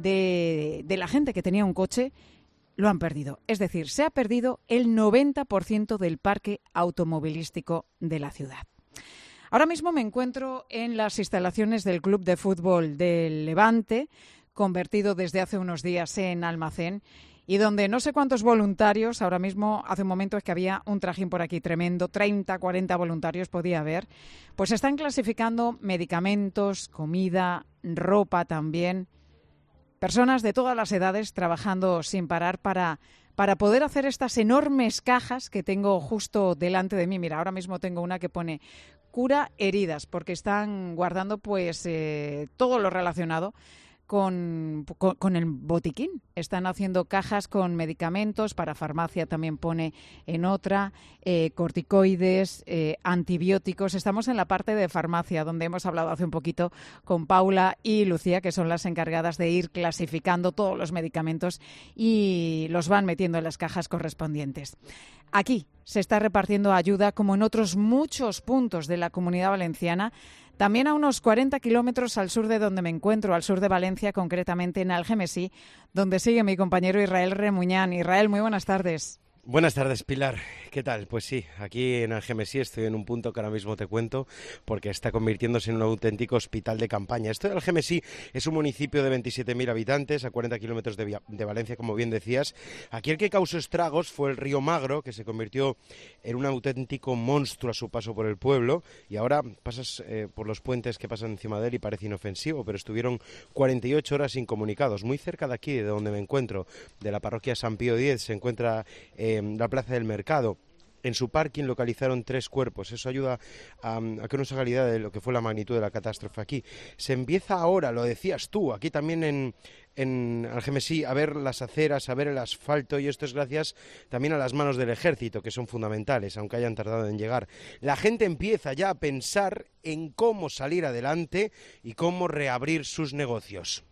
De, de la gente que tenía un coche lo han perdido. Es decir, se ha perdido el noventa por ciento del parque automovilístico de la ciudad. Ahora mismo me encuentro en las instalaciones del Club de Fútbol del Levante, convertido desde hace unos días en almacén, y donde no sé cuántos voluntarios, ahora mismo hace un momento es que había un trajín por aquí tremendo, treinta, cuarenta voluntarios podía haber, pues están clasificando medicamentos, comida, ropa también. Personas de todas las edades trabajando sin parar para, para poder hacer estas enormes cajas que tengo justo delante de mí. Mira, ahora mismo tengo una que pone cura heridas, porque están guardando pues eh, todo lo relacionado Con, con, con el botiquín. Están haciendo cajas con medicamentos, para farmacia también pone en otra, eh, corticoides, eh, antibióticos. Estamos en la parte de farmacia, donde hemos hablado hace un poquito con Paula y Lucía, que son las encargadas de ir clasificando todos los medicamentos y los van metiendo en las cajas correspondientes. Aquí se está repartiendo ayuda, como en otros muchos puntos de la Comunidad Valenciana, también a unos cuarenta kilómetros al sur de donde me encuentro, al sur de Valencia, concretamente en Algemesí, donde sigue mi compañero Israel Remuñán. Israel, muy buenas tardes. Buenas tardes, Pilar. ¿Qué tal? Pues sí, aquí en Algemesí estoy en un punto que ahora mismo te cuento porque está convirtiéndose en un auténtico hospital de campaña. Esto de Algemesí es un municipio de veintisiete mil habitantes a cuarenta kilómetros de, de Valencia, como bien decías. Aquí el que causó estragos fue el río Magro, que se convirtió en un auténtico monstruo a su paso por el pueblo, y ahora pasas eh, por los puentes que pasan encima de él y parece inofensivo, pero estuvieron cuarenta y ocho horas incomunicados. Muy cerca de aquí, de donde me encuentro, de la parroquia San Pío X, se encuentra eh, la Plaza del Mercado. En su parking localizaron tres cuerpos. Eso ayuda a, a que nos haga idea de lo que fue la magnitud de la catástrofe aquí. Se empieza ahora, lo decías tú, aquí también en, en Algemesí, a ver las aceras, a ver el asfalto, y esto es gracias también a las manos del ejército, que son fundamentales, aunque hayan tardado en llegar. La gente empieza ya a pensar en cómo salir adelante y cómo reabrir sus negocios.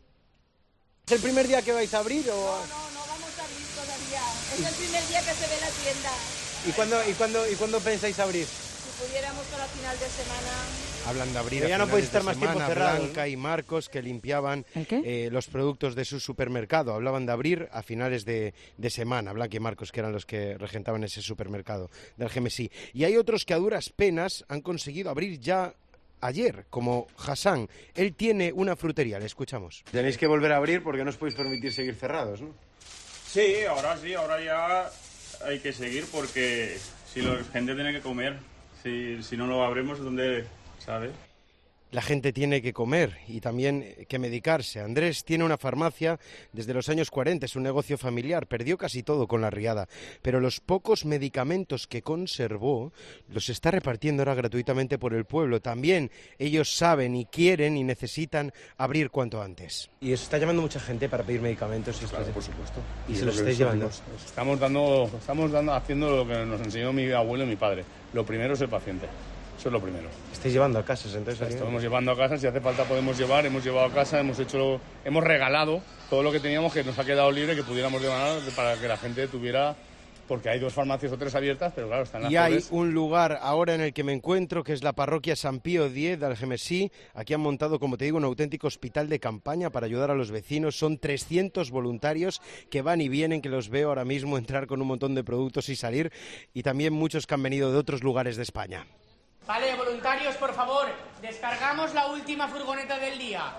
¿Es el primer día que vais a abrir o...? No, no, no vamos a abrir todavía. Es el primer día que se ve la tienda. ¿Y cuándo, y cuándo, y cuándo pensáis abrir? pudiéramos para final de semana. Hablan de abrir Pero a ya no finales podéis estar de más semana. tiempo cerrados, Blanca ¿no? y Marcos, que limpiaban eh, los productos de su supermercado. Hablaban de abrir a finales de, de semana. Blanca y Marcos, que eran los que regentaban ese supermercado del Gemesí. Y hay otros que a duras penas han conseguido abrir ya ayer, como Hassan. Él tiene una frutería, le escuchamos. Tenéis que volver a abrir porque no os podéis permitir seguir cerrados, ¿no? Sí, ahora sí, ahora ya hay que seguir porque si la gente tiene que comer, si, si no lo abrimos, ¿dónde, sabe? La gente tiene que comer y también que medicarse. Andrés tiene una farmacia desde los años cuarenta, es un negocio familiar, perdió casi todo con la riada, pero los pocos medicamentos que conservó los está repartiendo ahora gratuitamente por el pueblo. También ellos saben y quieren y necesitan abrir cuanto antes. Y os está llamando mucha gente para pedir medicamentos. Claro, por supuesto. ¿Y se los estáis llevando? Estamos dando, estamos dando, haciendo lo que nos enseñó mi abuelo y mi padre. Lo primero es el paciente. Eso es lo primero. ¿Estáis llevando a casas entonces? Estamos llevando a casa, si hace falta podemos llevar, hemos llevado a casa, hemos hecho, hemos regalado todo lo que teníamos que nos ha quedado libre, que pudiéramos llevar para que la gente tuviera, porque hay dos farmacias o tres abiertas, pero claro, están las Y hay torres. un lugar ahora en el que me encuentro, que es la parroquia San Pío X de Algemesí. Aquí han montado, como te digo, un auténtico hospital de campaña para ayudar a los vecinos. Son trescientos voluntarios que van y vienen, que los veo ahora mismo entrar con un montón de productos y salir, y también muchos que han venido de otros lugares de España. Vale, voluntarios, por favor, descargamos la última furgoneta del día.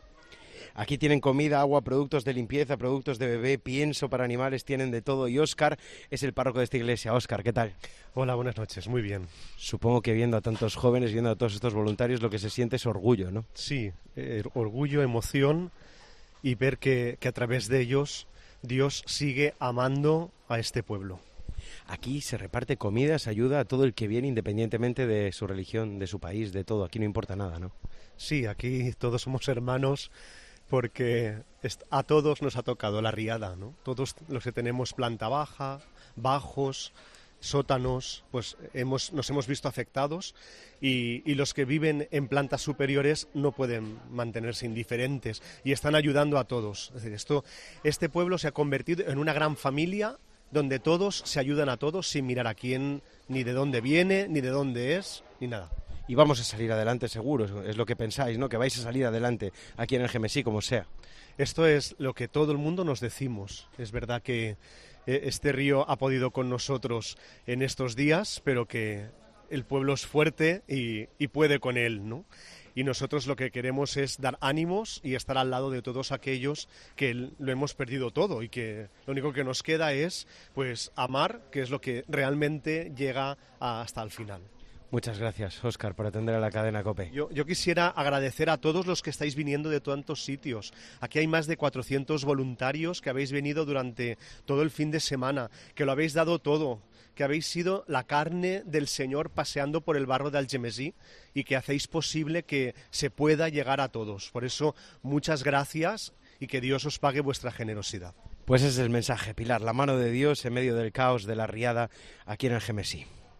Aquí tienen comida, agua, productos de limpieza, productos de bebé, pienso para animales, tienen de todo. Y Óscar es el párroco de esta iglesia. Óscar, ¿qué tal? Hola, buenas noches, muy bien. Supongo que viendo a tantos jóvenes, viendo a todos estos voluntarios, lo que se siente es orgullo, ¿no? Sí, eh, orgullo, emoción y ver que, que a través de ellos Dios sigue amando a este pueblo. Aquí se reparte comida, se ayuda a todo el que viene, independientemente de su religión, de su país, de todo. Aquí no importa nada, ¿no? Sí, aquí todos somos hermanos porque a todos nos ha tocado la riada, ¿no? Todos los que tenemos planta baja, bajos, sótanos, pues hemos, nos hemos visto afectados y, y los que viven en plantas superiores no pueden mantenerse indiferentes y están ayudando a todos. Es decir, esto, este pueblo se ha convertido en una gran familia donde todos se ayudan a todos sin mirar a quién, ni de dónde viene, ni de dónde es, ni nada. Y vamos a salir adelante seguro, es lo que pensáis, ¿no? Que vais a salir adelante aquí en el Gemesí, como sea. Esto es lo que todo el mundo nos decimos. Es verdad que este río ha podido con nosotros en estos días, pero que el pueblo es fuerte y, y puede con él, ¿no? Y nosotros lo que queremos es dar ánimos y estar al lado de todos aquellos que lo hemos perdido todo y que lo único que nos queda es pues amar, que es lo que realmente llega a, hasta el final. Muchas gracias, Óscar, por atender a la cadena COPE. Yo, yo quisiera agradecer a todos los que estáis viniendo de tantos sitios. Aquí hay más de cuatrocientos voluntarios que habéis venido durante todo el fin de semana, que lo habéis dado todo, que habéis sido la carne del Señor paseando por el barro de Algemesí y que hacéis posible que se pueda llegar a todos. Por eso, muchas gracias y que Dios os pague vuestra generosidad. Pues ese es el mensaje, Pilar, la mano de Dios en medio del caos de la riada aquí en Algemesí.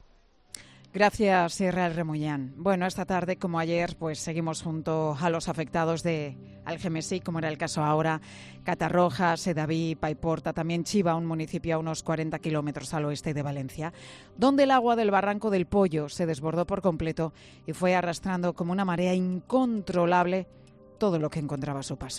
Gracias, Sierra Remullán. Bueno, esta tarde, como ayer, pues seguimos junto a los afectados de Algemesí, como era el caso ahora, Catarroja, Sedaví, Paiporta, también Chiva, un municipio a unos cuarenta kilómetros al oeste de Valencia, donde el agua del barranco del Pollo se desbordó por completo y fue arrastrando como una marea incontrolable todo lo que encontraba a su paso.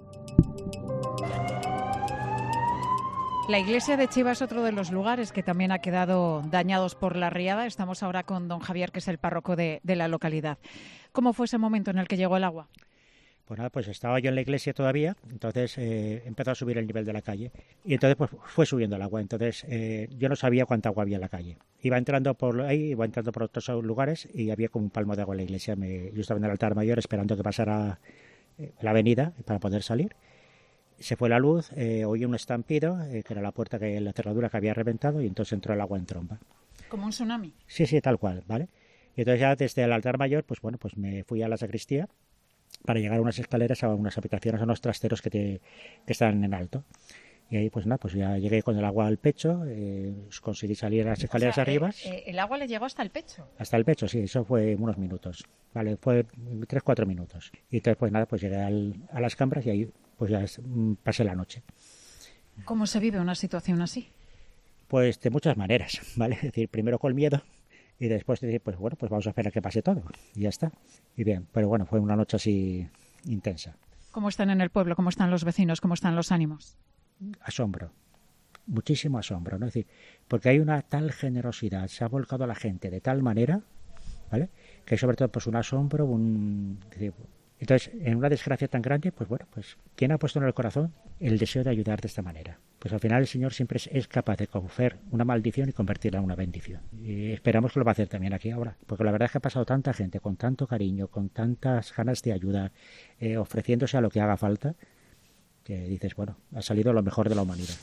La iglesia de Chiva es otro de los lugares que también ha quedado dañados por la riada. Estamos ahora con don Javier, que es el párroco de, de la localidad. ¿Cómo fue ese momento en el que llegó el agua? Pues nada, pues estaba yo en la iglesia todavía, entonces eh, empezó a subir el nivel de la calle y entonces pues fue subiendo el agua. Entonces eh, yo no sabía cuánta agua había en la calle. Iba entrando por ahí, iba entrando por otros lugares y había como un palmo de agua en la iglesia. Me, yo estaba en el altar mayor esperando que pasara eh, la avenida para poder salir. Se fue la luz, eh, oí un estampido, eh, que era la puerta, que la cerradura que había reventado, y entonces entró el agua en tromba. ¿Como un tsunami? Sí, sí, tal cual, ¿vale? Y entonces ya desde el altar mayor, pues bueno, pues me fui a la sacristía para llegar a unas escaleras, a unas habitaciones, a unos trasteros que, te, que están en alto. Y ahí, pues nada, pues ya llegué con el agua al pecho, eh, conseguí salir a las escaleras o sea, arriba. Eh, ¿El agua le llegó hasta el pecho? Hasta el pecho, sí, eso fue unos minutos, ¿vale? Fue tres, cuatro minutos. Y entonces, pues nada, pues llegué al, a las cambras y ahí pues ya pasé la noche. ¿Cómo se vive una situación así? Pues de muchas maneras, ¿vale? Es decir, primero con miedo y después decir, pues bueno, pues vamos a esperar a que pase todo y ya está. Y bien, pero bueno, fue una noche así intensa. ¿Cómo están en el pueblo? ¿Cómo están los vecinos? ¿Cómo están los ánimos? Asombro, muchísimo asombro, ¿no? Es decir, porque hay una tal generosidad, se ha volcado a la gente de tal manera, ¿vale? Que hay sobre todo pues un asombro, un... Entonces, en una desgracia tan grande, pues bueno, pues ¿quién ha puesto en el corazón el deseo de ayudar de esta manera? Pues al final el Señor siempre es, es capaz de coger una maldición y convertirla en una bendición. Y esperamos que lo va a hacer también aquí ahora, porque la verdad es que ha pasado tanta gente con tanto cariño, con tantas ganas de ayuda, eh, ofreciéndose a lo que haga falta, que dices, bueno, ha salido lo mejor de la humanidad.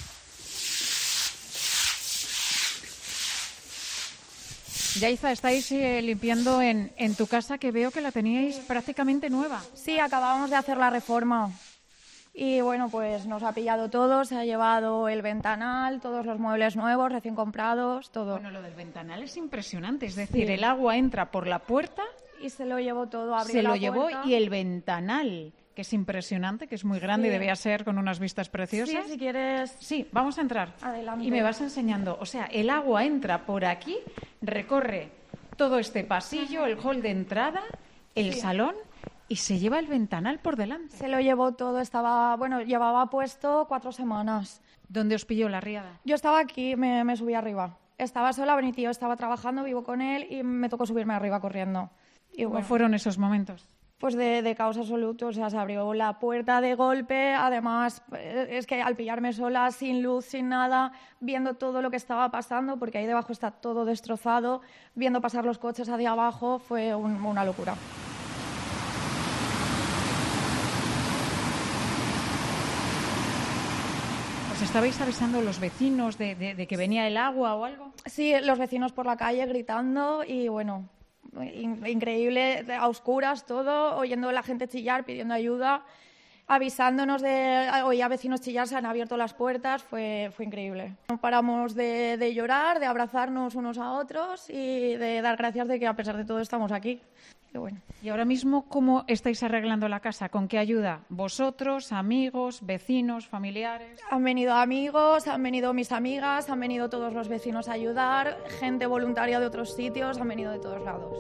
Yaiza, estáis eh, limpiando en, en tu casa, que veo que la teníais prácticamente nueva. Sí, acabamos de hacer la reforma. Y bueno, pues nos ha pillado todo, se ha llevado el ventanal, todos los muebles nuevos, recién comprados, todo. Bueno, lo del ventanal es impresionante, es decir, sí. El agua entra por la puerta y se lo llevó todo, abrió se la lo llevó puerta. Y el ventanal, que es impresionante, que es muy grande, sí. Y debía ser con unas vistas preciosas. Sí, si quieres. Sí, vamos a entrar. Adelante. Y me vas enseñando, o sea, el agua entra por aquí, recorre todo este pasillo, el hall de entrada, el sí. salón, y se lleva el ventanal por delante. Se lo llevó todo, estaba, bueno, llevaba puesto cuatro semanas. ¿Dónde os pilló la riada? Yo estaba aquí, me, me subí arriba. Estaba sola, mi tío estaba trabajando, vivo con él y me tocó subirme arriba corriendo. Y ¿Cómo bueno, fueron esos momentos? Pues de, de caos absoluto, o sea, se abrió la puerta de golpe, además es que al pillarme sola, sin luz, sin nada, viendo todo lo que estaba pasando, porque ahí debajo está todo destrozado, viendo pasar los coches hacia abajo, fue un, una locura. ¿Os estabais avisando los vecinos de, de, de que venía el agua o algo? Sí, los vecinos por la calle gritando y bueno... increíble, a oscuras todo, oyendo a la gente chillar, pidiendo ayuda, avisándonos de, oía a vecinos chillar, se han abierto las puertas, fue, fue increíble. No paramos de, de llorar, de abrazarnos unos a otros y de dar gracias de que a pesar de todo estamos aquí. Y, bueno. ¿Y ahora mismo cómo estáis arreglando la casa? ¿Con qué ayuda? ¿Vosotros, amigos, vecinos, familiares? Han venido amigos, han venido mis amigas, han venido todos los vecinos a ayudar, gente voluntaria de otros sitios, han venido de todos lados.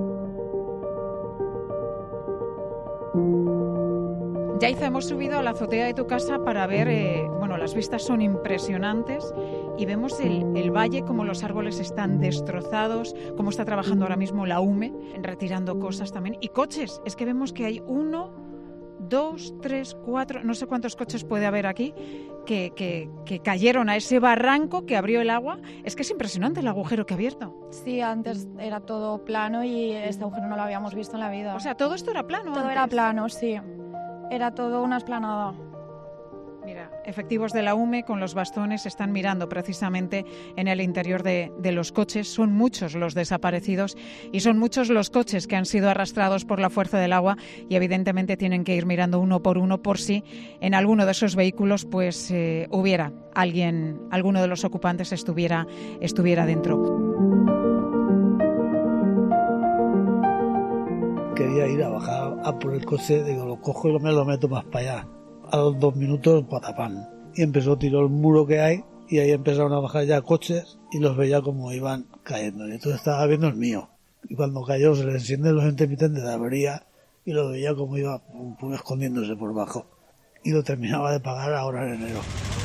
Yaiza, hemos subido a la azotea de tu casa para ver, eh, bueno, las vistas son impresionantes y vemos el, el valle, como los árboles están destrozados, cómo está trabajando ahora mismo la U M E, retirando cosas también, y coches. Es que vemos que hay uno, dos, tres, cuatro, no sé cuántos coches puede haber aquí, que, que, que cayeron a ese barranco que abrió el agua. Es que es impresionante el agujero que ha abierto. Sí, antes era todo plano y este agujero no lo habíamos visto en la vida. O sea, todo esto era plano Todo antes. era plano, sí. Era todo una explanada. Mira, efectivos de la U M E con los bastones están mirando precisamente en el interior de, de los coches. Son muchos los desaparecidos y son muchos los coches que han sido arrastrados por la fuerza del agua y evidentemente tienen que ir mirando uno por uno por si en alguno de esos vehículos pues eh, hubiera alguien, alguno de los ocupantes estuviera, estuviera dentro. Quería ir a bajar a por el coche, digo, lo cojo y me lo meto más para allá. A los dos minutos, patapán. Y empezó a tirar el muro que hay y ahí empezaron a bajar ya coches y los veía como iban cayendo. Y entonces estaba viendo el mío. Y cuando cayó se le encienden los intermitentes de avería y lo veía como iba pum, pum, escondiéndose por bajo. Y lo terminaba de pagar ahora en enero.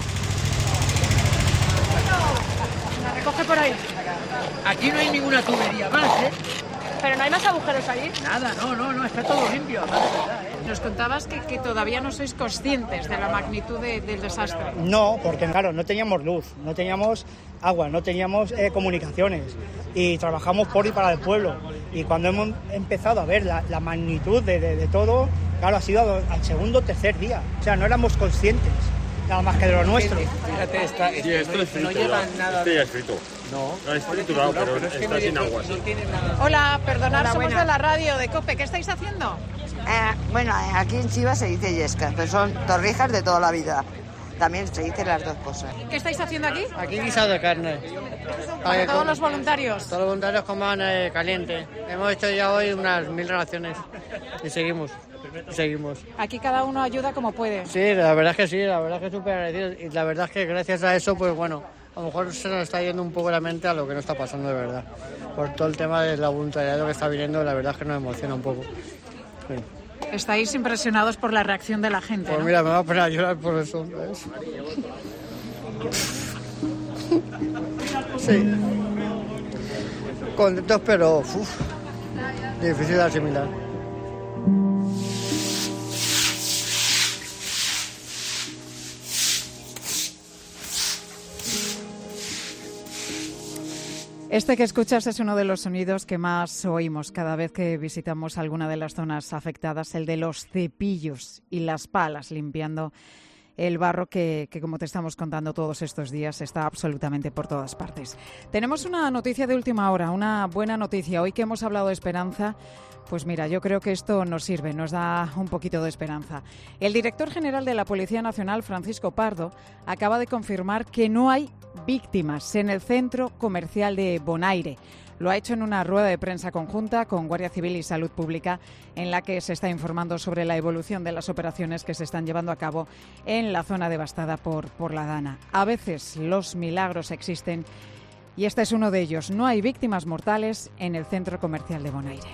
La recoge por ahí. Aquí no hay ninguna tubería más, ¿eh? Pero no hay más agujeros ahí. Nada, no, no, no, está todo limpio. Nos contabas que, que todavía no sois conscientes de la magnitud de, del desastre. No, porque claro, no teníamos luz, no teníamos agua, no teníamos eh, comunicaciones y trabajamos por y para el pueblo. Y cuando hemos empezado a ver la, la magnitud de, de, de todo, claro, ha sido al segundo o tercer día. O sea, no éramos conscientes, nada más que de lo nuestro. Fíjate, está, sí, esto es frito, no llevan nada. Este ya es frito. No, no es triturado, pero, pero es está sin agua. No, no tiene nada. Hola, perdonad, Hola, somos buena. de la radio de COPE. ¿Qué estáis haciendo? Eh, bueno, aquí en Chivas se dice yescas, pero son torrijas de toda la vida. También se dicen las dos cosas. ¿Qué estáis haciendo aquí? Aquí guisado de carne. Para todos los voluntarios. Todos los voluntarios coman eh, caliente. Hemos hecho ya hoy unas mil relaciones y seguimos. seguimos. Aquí cada uno ayuda como puede. Sí, la verdad es que sí, la verdad es que súper agradecido. Y la verdad es que gracias a eso, pues bueno, a lo mejor se nos está yendo un poco la mente a lo que no está pasando de verdad. Por todo el tema de la voluntariado que está viniendo, la verdad es que nos emociona un poco. Sí. Estáis impresionados por la reacción de la gente, Pues ¿no? mira, me va a poner a llorar por eso, ¿ves? Sí. Contentos, pero uf, difícil de asimilar. Este que escuchas es uno de los sonidos que más oímos cada vez que visitamos alguna de las zonas afectadas, el de los cepillos y las palas limpiando el barro que, que, como te estamos contando todos estos días, está absolutamente por todas partes. Tenemos una noticia de última hora, una buena noticia. Hoy que hemos hablado de esperanza, pues mira, yo creo que esto nos sirve, nos da un poquito de esperanza. El director general de la Policía Nacional, Francisco Pardo, acaba de confirmar que no hay víctimas en el centro comercial de Bonaire. Lo ha hecho en una rueda de prensa conjunta con Guardia Civil y Salud Pública, en la que se está informando sobre la evolución de las operaciones que se están llevando a cabo en la zona devastada por, por la Dana. A veces los milagros existen y este es uno de ellos. No hay víctimas mortales en el centro comercial de Bonaire.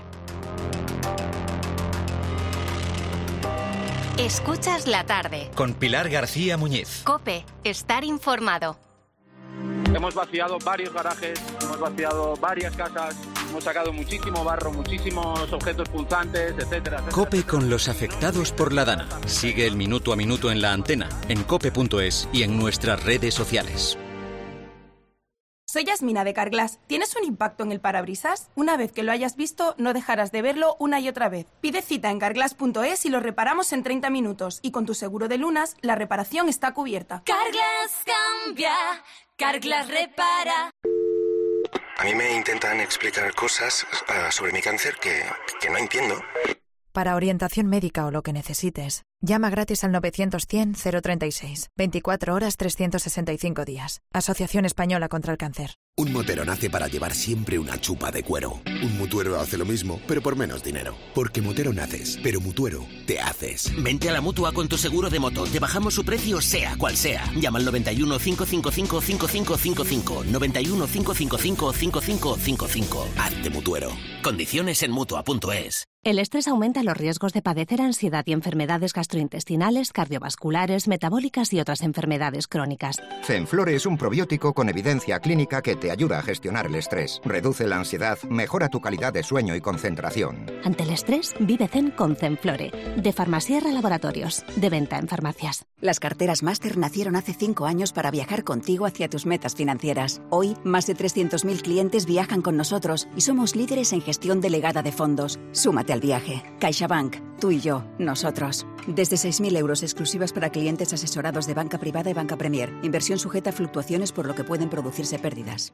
Escuchas la tarde. Con Pilar García Muñiz. COPE. Estar informado. Hemos vaciado varios garajes, hemos vaciado varias casas, hemos sacado muchísimo barro, muchísimos objetos punzantes, etcétera, etcétera. COPE con los afectados por la Dana. Sigue el minuto a minuto en la antena, en cope punto es y en nuestras redes sociales. Soy Yasmina de Carglass. ¿Tienes un impacto en el parabrisas? Una vez que lo hayas visto, no dejarás de verlo una y otra vez. Pide cita en carglass punto es y lo reparamos en treinta minutos. Y con tu seguro de lunas, la reparación está cubierta. Carglass cambia, Carglass repara. A mí me intentan explicar cosas uh, sobre mi cáncer que, que no entiendo. Para orientación médica o lo que necesites, llama gratis al novecientos cien cero treinta y seis. veinticuatro horas trescientos sesenta y cinco días. Asociación Española contra el Cáncer. Un motero nace para llevar siempre una chupa de cuero. Un mutuero hace lo mismo, pero por menos dinero. Porque motero naces, pero mutuero te haces. Vente a la Mutua con tu seguro de moto. Te bajamos su precio sea cual sea. Llama al noventa y uno, cinco cinco cinco, cinco cinco cinco cinco. noventa y uno, cinco cinco cinco, cinco cinco cinco cinco. Hazte mutuero. Condiciones en mutua punto es. El estrés aumenta los riesgos de padecer ansiedad y enfermedades gastrointestinales, cardiovasculares, metabólicas y otras enfermedades crónicas. Zenflore es un probiótico con evidencia clínica que te ayuda a gestionar el estrés, reduce la ansiedad, mejora tu calidad de sueño y concentración. Ante el estrés, vive zen con Zenflore, de Farmasierra Laboratorios, de venta en farmacias. Las carteras Máster nacieron hace cinco años para viajar contigo hacia tus metas financieras. Hoy, más de trescientos mil clientes viajan con nosotros y somos líderes en gestión delegada de fondos. Súmate al viaje. CaixaBank, tú y yo, nosotros. Desde seis mil euros exclusivas para clientes asesorados de banca privada y banca Premier. Inversión sujeta a fluctuaciones por lo que pueden producirse pérdidas.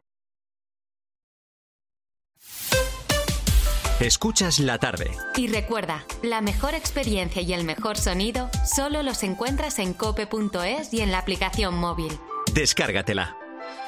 Escuchas la tarde. Y recuerda, la mejor experiencia y el mejor sonido solo los encuentras en cope punto es y en la aplicación móvil. Descárgatela.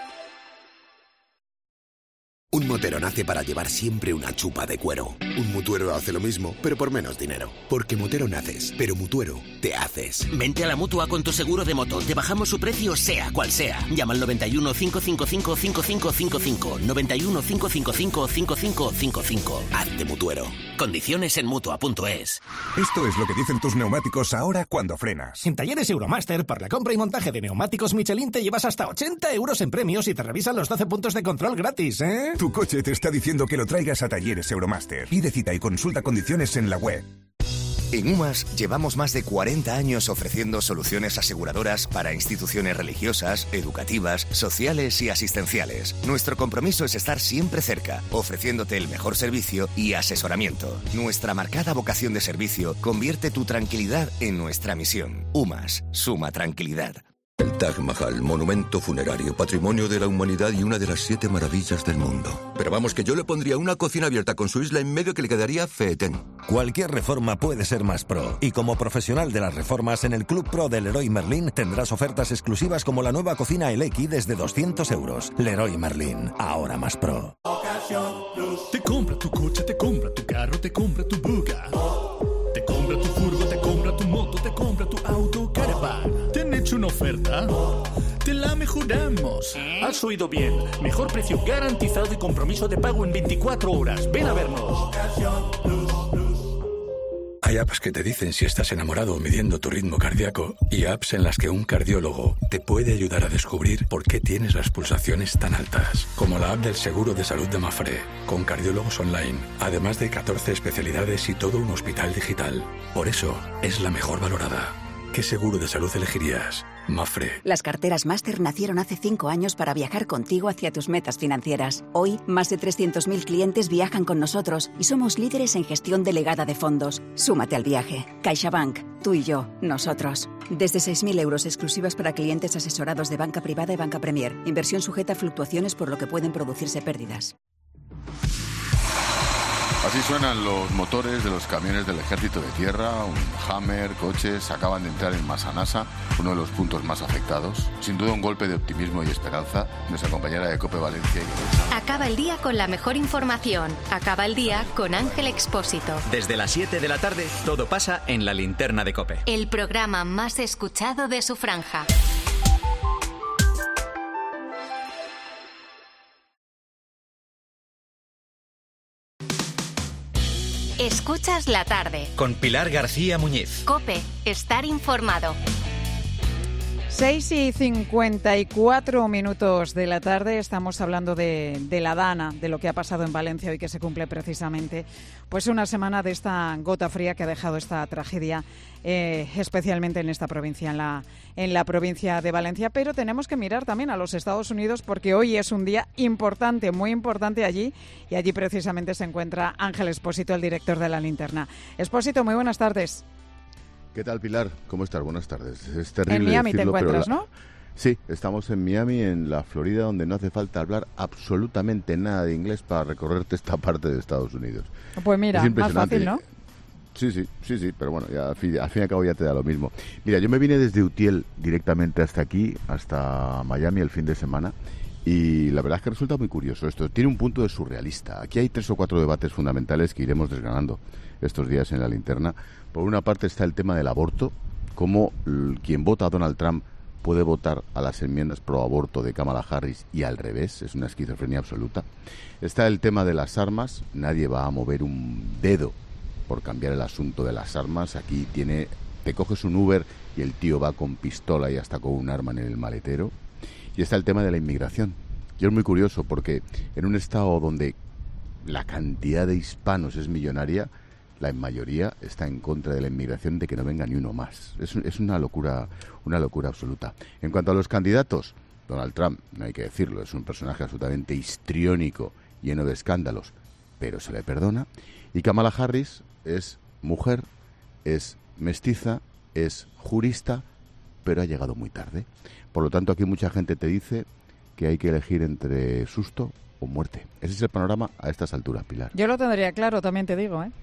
Un motero nace para llevar siempre una chupa de cuero. Un mutuero hace lo mismo, pero por menos dinero. Porque motero naces, pero mutuero te haces. Vente a la Mutua con tu seguro de moto. Te bajamos su precio sea cual sea. Llama al noventa y uno, cinco cinco cinco, cinco cinco cinco cinco. noventa y uno, cinco cinco cinco, cinco cinco cinco cinco. Hazte mutuero. Condiciones en mutua punto es. Esto es lo que dicen tus neumáticos ahora cuando frenas. En Talleres Euromaster, por la compra y montaje de neumáticos Michelin, te llevas hasta ochenta euros en premios y te revisan los doce puntos de control gratis, ¿eh? Tu coche te está diciendo que lo traigas a Talleres Euromaster. Pide cita y consulta condiciones en la web. En UMAS llevamos más de cuarenta años ofreciendo soluciones aseguradoras para instituciones religiosas, educativas, sociales y asistenciales. Nuestro compromiso es estar siempre cerca, ofreciéndote el mejor servicio y asesoramiento. Nuestra marcada vocación de servicio convierte tu tranquilidad en nuestra misión. UMAS, suma tranquilidad. El Taj Mahal, monumento funerario, patrimonio de la humanidad y una de las siete maravillas del mundo. Pero vamos, que yo le pondría una cocina abierta con su isla en medio que le quedaría fetén. Cualquier reforma puede ser más pro. Y como profesional de las reformas, en el Club Pro del Leroy Merlin tendrás ofertas exclusivas como la nueva cocina Eleki desde doscientos euros. Leroy Merlin, ahora más pro. Te compra tu coche, te compra tu carro, te compra tu Buga. Te compra tu furgo, te compra tu moto, te compra tu auto, caravana. ¿Te han hecho una oferta? Te la mejoramos. Has oído bien. Mejor precio garantizado y compromiso de pago en veinticuatro horas. Ven a vernos. Hay apps que te dicen si estás enamorado midiendo tu ritmo cardíaco y apps en las que un cardiólogo te puede ayudar a descubrir por qué tienes las pulsaciones tan altas, como la app del seguro de salud de Mafre, con cardiólogos online, además de catorce especialidades y todo un hospital digital. Por eso es la mejor valorada. ¿Qué seguro de salud elegirías? Mafre. Las carteras Master nacieron hace cinco años para viajar contigo hacia tus metas financieras. Hoy, más de trescientos mil clientes viajan con nosotros y somos líderes en gestión delegada de fondos. Súmate al viaje. CaixaBank. Tú y yo. Nosotros. Desde seis mil euros exclusivas para clientes asesorados de banca privada y banca Premier. Inversión sujeta a fluctuaciones por lo que pueden producirse pérdidas. Así suenan los motores de los camiones del Ejército de Tierra. Un Hammer, coches, acaban de entrar en Masanasa, uno de los puntos más afectados. Sin duda un golpe de optimismo y esperanza. Nuestra compañera de COPE Valencia. Y Acaba el día con la mejor información. Acaba el día con Ángel Expósito. Desde las siete de la tarde, todo pasa en la linterna de COPE. El programa más escuchado de su franja. Escuchas la tarde. Con Pilar García Muñiz. COPE. Estar informado. seis y cincuenta y cuatro minutos de la tarde. Estamos hablando de, de la Dana, de lo que ha pasado en Valencia hoy, que se cumple precisamente pues una semana de esta gota fría que ha dejado esta tragedia, eh, especialmente en esta provincia, en la, en la provincia de Valencia. Pero tenemos que mirar también a los Estados Unidos, porque hoy es un día importante, muy importante allí, y allí precisamente se encuentra Ángel Expósito, el director de La Linterna. Expósito, muy buenas tardes. ¿Qué tal, Pilar? ¿Cómo estás? Buenas tardes. Es terrible en Miami decirlo, te encuentras, pero la... ¿no? Sí, estamos en Miami, en la Florida, donde no hace falta hablar absolutamente nada de inglés para recorrerte esta parte de Estados Unidos. Pues mira, más fácil, ¿no? Sí, sí, sí, sí, pero bueno, ya, al, fin, al fin y al cabo ya te da lo mismo. Mira, yo me vine desde Utiel directamente hasta aquí, hasta Miami el fin de semana, y la verdad es que resulta muy curioso esto. Tiene un punto de surrealista. Aquí hay tres o cuatro debates fundamentales que iremos desgranando estos días en La Linterna. Por una parte está el tema del aborto, cómo quien vota a Donald Trump puede votar a las enmiendas pro aborto de Kamala Harris y al revés, es una esquizofrenia absoluta. Está el tema de las armas, nadie va a mover un dedo por cambiar el asunto de las armas. Aquí tiene, te coges un Uber y el tío va con pistola y hasta con un arma en el maletero. Y está el tema de la inmigración. Yo es muy curioso porque en un estado donde la cantidad de hispanos es millonaria, la mayoría está en contra de la inmigración, de que no venga ni uno más. Es, es una locura, una locura absoluta. En cuanto a los candidatos, Donald Trump, no hay que decirlo, es un personaje absolutamente histriónico, lleno de escándalos, pero se le perdona. Y Kamala Harris es mujer, es mestiza, es jurista, pero ha llegado muy tarde. Por lo tanto, aquí mucha gente te dice que hay que elegir entre susto o muerte. Ese es el panorama a estas alturas, Pilar. Yo lo tendría claro, también te digo, ¿eh?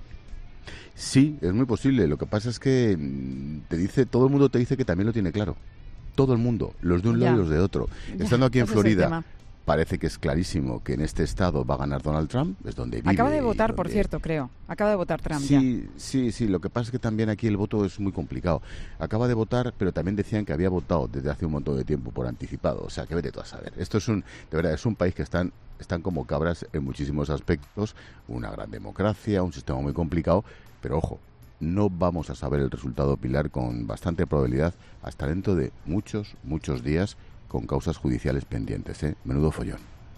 Sí, es muy posible. Lo que pasa es que te dice, todo el mundo te dice que también lo tiene claro. Todo el mundo, los de un lado y los de otro. Ya. Estando aquí en Florida, parece que es clarísimo que en este estado va a ganar Donald Trump, es donde vive. Acaba de votar, donde... por cierto, creo. Acaba de votar Trump sí, ya. Sí, sí, lo que pasa es que también aquí el voto es muy complicado. Acaba de votar, pero también decían que había votado desde hace un montón de tiempo por anticipado. O sea, que vete tú a saber. Esto es un, de verdad, es un país que están, están como cabras en muchísimos aspectos. Una gran democracia, un sistema muy complicado, pero ojo, no vamos a saber el resultado, Pilar, con bastante probabilidad hasta dentro de muchos, muchos días, con causas judiciales pendientes, ¿eh? Menudo follón.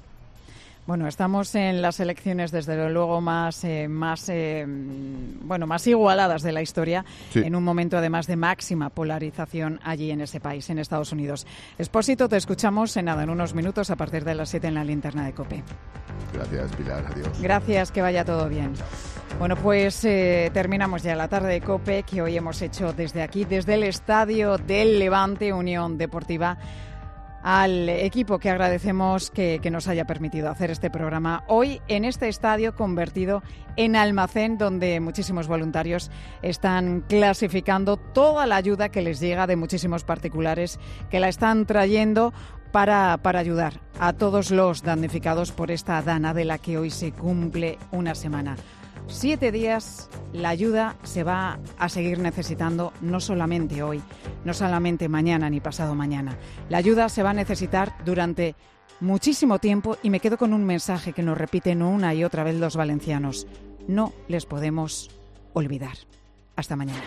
Bueno, estamos en las elecciones, desde luego, más, eh, más, eh, bueno, más igualadas de la historia, sí. En un momento, además, de máxima polarización allí en ese país, en Estados Unidos. Expósito, te escuchamos en nada, en unos minutos, a partir de las siete en la linterna de COPE. Gracias, Pilar. Adiós. Gracias, que vaya todo bien. Bueno, pues eh, terminamos ya la tarde de COPE, que hoy hemos hecho desde aquí, desde el Estadio del Levante Unión Deportiva, al equipo que agradecemos que, que nos haya permitido hacer este programa hoy en este estadio convertido en almacén, donde muchísimos voluntarios están clasificando toda la ayuda que les llega de muchísimos particulares que la están trayendo para, para ayudar a todos los damnificados por esta Dana, de la que hoy se cumple una semana. Siete días, la ayuda se va a seguir necesitando, no solamente hoy, no solamente mañana ni pasado mañana. La ayuda se va a necesitar durante muchísimo tiempo y me quedo con un mensaje que nos repiten una y otra vez los valencianos. No les podemos olvidar. Hasta mañana.